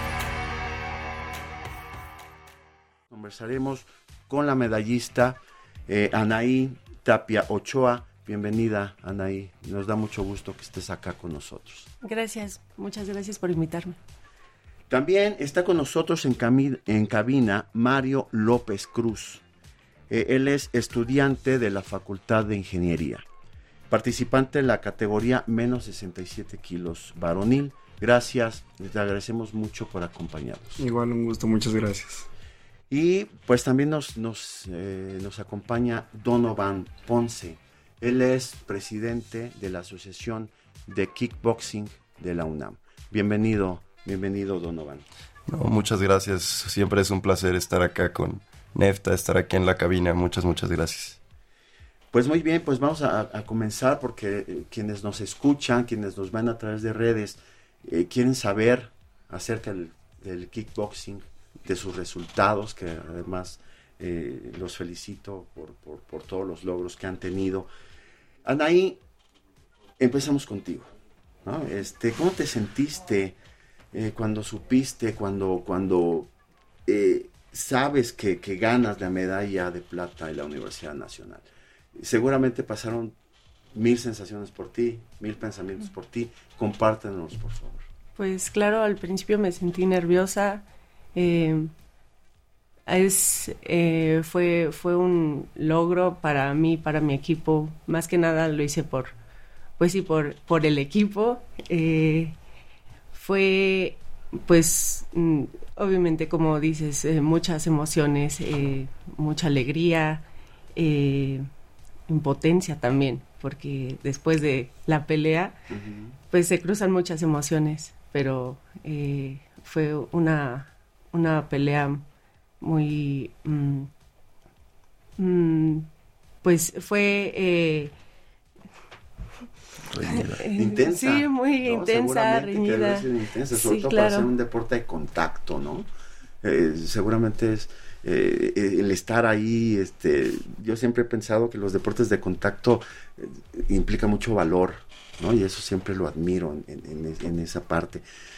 Conversaremos con la medallista Anaí Tapia Ochoa. Bienvenida, Anaí. Nos da mucho gusto que estés acá con nosotros. Gracias, muchas gracias por invitarme. También está con nosotros en cabina Mario López Cruz. Él es estudiante de la Facultad de Ingeniería, participante en la categoría menos 67 kilos varonil. Gracias, te agradecemos mucho por acompañarnos. Igual, un gusto, muchas gracias. Y pues también nos acompaña Donovan Ponce. Él es presidente de la Asociación de Kickboxing de la UNAM. Bienvenido, Donovan. No, muchas gracias. Siempre es un placer estar acá con Nefta, estar aquí en la cabina. Muchas gracias. Pues muy bien, pues vamos a comenzar porque quienes nos escuchan, quienes nos ven a través de redes, quieren saber acerca del kickboxing, de sus resultados, que además los felicito por todos los logros que han tenido. Anaí, Empezamos contigo, ¿no? ¿Cómo te sentiste cuando supiste, cuando sabes que ganas la medalla de plata en la Universidad Nacional? Seguramente pasaron 1000 sensaciones por ti, 1000 pensamientos por ti. Compártenos, por favor. Pues claro, al principio me sentí nerviosa. Fue un logro para mí, para mi equipo. Más que nada lo hice por el equipo. Fue, pues, obviamente, como dices, muchas emociones, mucha alegría, impotencia también, porque después de la pelea, pues se cruzan muchas emociones, pero fue una pelea muy, pues fue... intensa. Sí, muy intensa, reñida. Que debe ser intensa, sobre todo para ser un deporte de contacto, ¿no? Seguramente es el estar ahí, yo siempre he pensado que los deportes de contacto implica mucho valor, ¿no? Y eso siempre lo admiro en esa parte.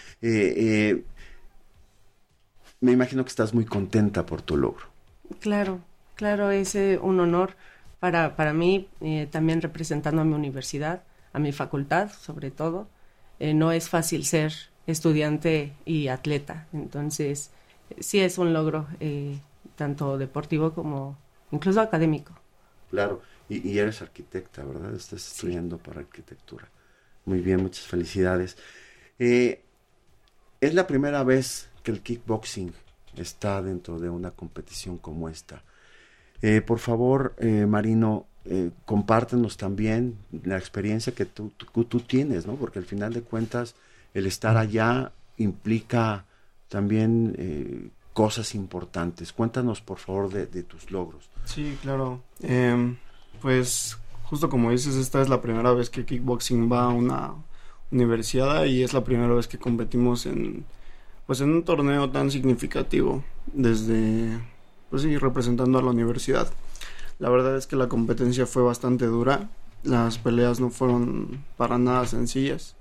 Me imagino que estás muy contenta por tu logro. Claro, es un honor para mí, también representando a mi universidad, a mi facultad sobre todo. No es fácil ser estudiante y atleta, entonces sí es un logro, tanto deportivo como incluso académico. Claro, y eres arquitecta, ¿verdad? Estás estudiando para arquitectura. Muy bien, muchas felicidades. Es la primera vez que el kickboxing está dentro de una competición como esta. Por favor, Marino, compártenos también la experiencia que tú tienes, ¿no? Porque al final de cuentas el estar allá implica también cosas importantes. Cuéntanos, por favor, de tus logros. Sí, claro. Pues justo como dices, esta es la primera vez que kickboxing va a una universidad y es la primera vez que competimos en un torneo tan significativo representando a la universidad. La verdad es que la competencia fue bastante dura. Las peleas no fueron para nada sencillas.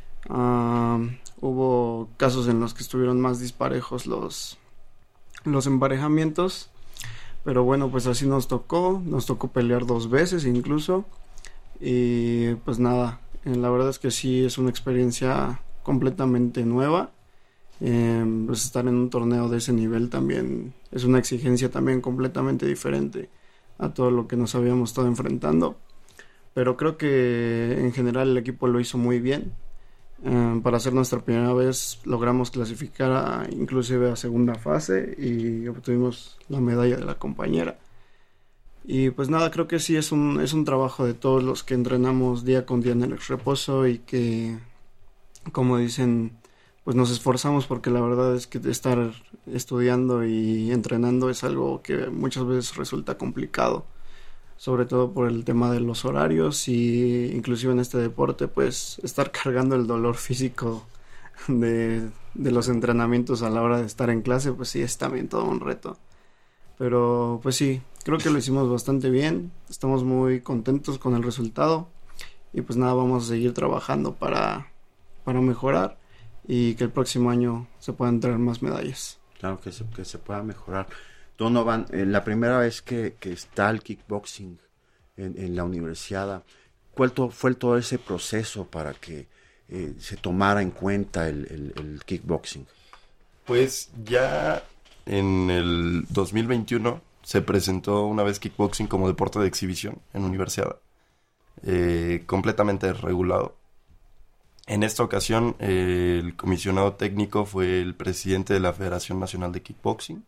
Hubo casos en los que estuvieron más disparejos los emparejamientos, pero bueno, pues así nos tocó pelear 2 veces incluso, y pues nada, la verdad es que sí es una experiencia completamente nueva. Pues estar en un torneo de ese nivel también es una exigencia también completamente diferente a todo lo que nos habíamos estado enfrentando, pero creo que en general el equipo lo hizo muy bien. Para ser nuestra primera vez logramos clasificar inclusive a segunda fase y obtuvimos la medalla de la compañera. Y pues nada, creo que sí es un trabajo de todos los que entrenamos día con día en el reposo y que, como dicen, pues nos esforzamos, porque la verdad es que estar estudiando y entrenando es algo que muchas veces resulta complicado, sobre todo por el tema de los horarios, y inclusive en este deporte pues estar cargando el dolor físico de los entrenamientos a la hora de estar en clase, pues sí es también todo un reto. Pero pues sí, creo que lo hicimos bastante bien, estamos muy contentos con el resultado y pues nada, vamos a seguir trabajando para mejorar y que el próximo año se puedan traer más medallas. Claro, que se pueda mejorar. Donovan, la primera vez que está el kickboxing en la universidad, ¿cuál fue todo ese proceso para que se tomara en cuenta el kickboxing? Pues ya en el 2021 se presentó una vez kickboxing como deporte de exhibición en universidad, completamente regulado. En esta ocasión el comisionado técnico fue el presidente de la Federación Nacional de Kickboxing.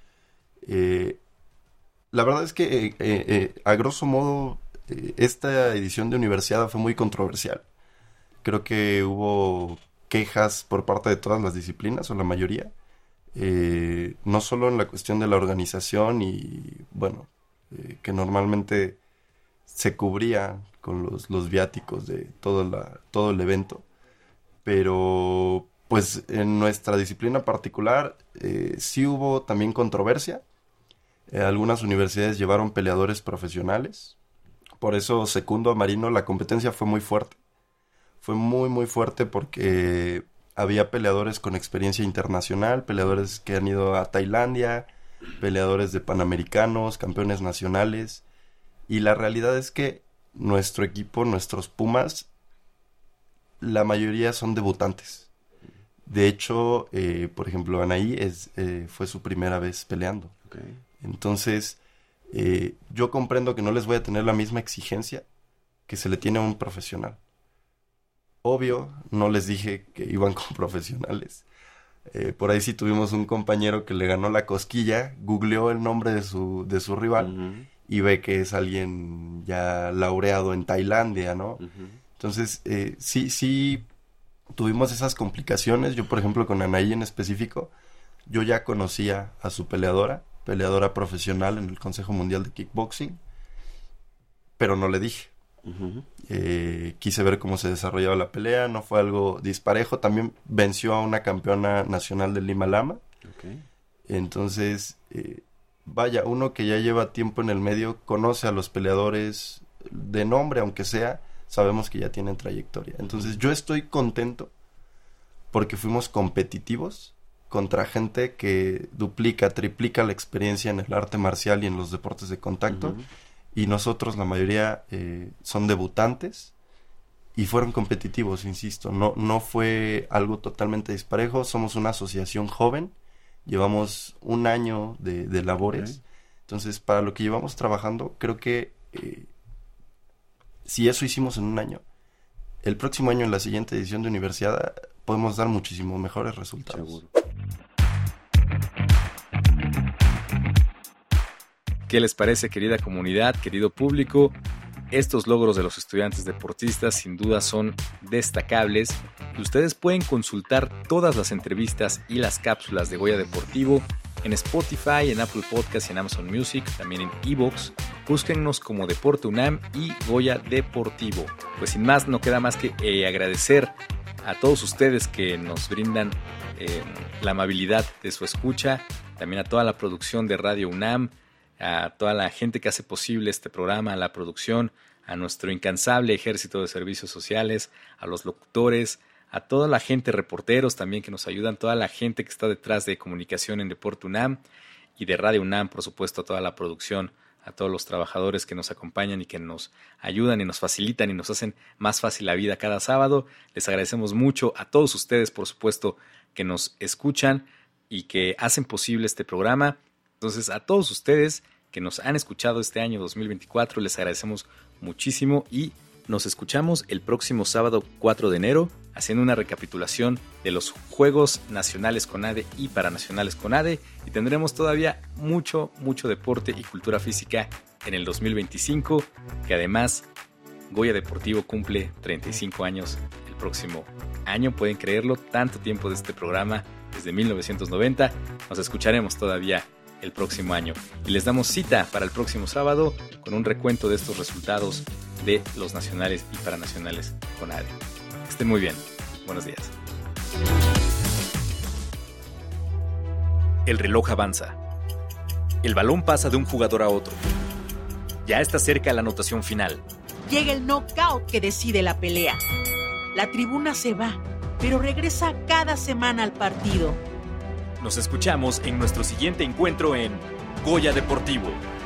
La verdad es que a grosso modo esta edición de universidad fue muy controversial. Creo que hubo quejas por parte de todas las disciplinas, o la mayoría, no solo en la cuestión de la organización y bueno, que normalmente se cubría con los viáticos de todo el evento, pero pues en nuestra disciplina particular sí hubo también controversia. Algunas universidades llevaron peleadores profesionales, por eso secundo a Marino, la competencia fue muy fuerte. fue muy, muy fuerte porque había peleadores con experiencia internacional, peleadores que han ido a Tailandia, peleadores de Panamericanos, campeones nacionales. Y la realidad es que nuestro equipo, nuestros Pumas, la mayoría son debutantes. De hecho, por ejemplo, Anaí fue su primera vez peleando. Okay. Entonces, yo comprendo que no les voy a tener la misma exigencia que se le tiene a un profesional. Obvio, no les dije que iban con profesionales. Por ahí sí tuvimos un compañero que le ganó la cosquilla, googleó el nombre de su rival y ve que es alguien ya laureado en Tailandia, ¿no? Entonces, sí tuvimos esas complicaciones. Yo, por ejemplo, con Anaí en específico, yo ya conocía a su peleadora profesional en el Consejo Mundial de Kickboxing, pero no le dije. Quise ver cómo se desarrollaba la pelea, no fue algo disparejo. También venció a una campeona nacional del Lima Lama. Entonces, vaya, uno que ya lleva tiempo en el medio, conoce a los peleadores de nombre, aunque sea, sabemos que ya tienen trayectoria. Entonces, yo estoy contento porque fuimos competitivos contra gente que duplica, triplica la experiencia en el arte marcial y en los deportes de contacto. Y nosotros, la mayoría, son debutantes y fueron competitivos, insisto. No fue algo totalmente disparejo. Somos una asociación joven, llevamos un año de labores. Entonces, para lo que llevamos trabajando, creo que si eso hicimos en un año, el próximo año, en la siguiente edición de Universidad, podemos dar muchísimo mejores resultados. Seguro. ¿Qué les parece, querida comunidad, querido público? Estos logros de los estudiantes deportistas sin duda son destacables y ustedes pueden consultar todas las entrevistas y las cápsulas de Goya Deportivo en Spotify, en Apple Podcasts y en Amazon Music, también en iVoox. Búsquennos como Deporte UNAM y Goya Deportivo. Pues sin más, no queda más que agradecer a todos ustedes que nos brindan la amabilidad de su escucha, también a toda la producción de Radio UNAM, a toda la gente que hace posible este programa, a la producción, a nuestro incansable ejército de servicios sociales, a los locutores, a toda la gente, reporteros también que nos ayudan, toda la gente que está detrás de comunicación en Deporte UNAM y de Radio UNAM, por supuesto, a toda la producción, a todos los trabajadores que nos acompañan y que nos ayudan y nos facilitan y nos hacen más fácil la vida cada sábado. Les agradecemos mucho a todos ustedes, por supuesto, que nos escuchan y que hacen posible este programa. Entonces, a todos ustedes que nos han escuchado este año 2024, les agradecemos muchísimo y nos escuchamos el próximo sábado 4 de enero haciendo una recapitulación de los Juegos Nacionales CONADE y Paranacionales CONADE y tendremos todavía mucho deporte y cultura física en el 2025, que además Goya Deportivo cumple 35 años el próximo año, pueden creerlo, tanto tiempo de este programa, desde 1990, nos escucharemos todavía el próximo año. Y les damos cita para el próximo sábado con un recuento de estos resultados de los nacionales y paranacionales CONADE. Estén muy bien. Buenos días. El reloj avanza. El balón pasa de un jugador a otro. Ya está cerca la anotación final. Llega el knockout que decide la pelea. La tribuna se va, pero regresa cada semana al partido. Nos escuchamos en nuestro siguiente encuentro en Goya Deportivo.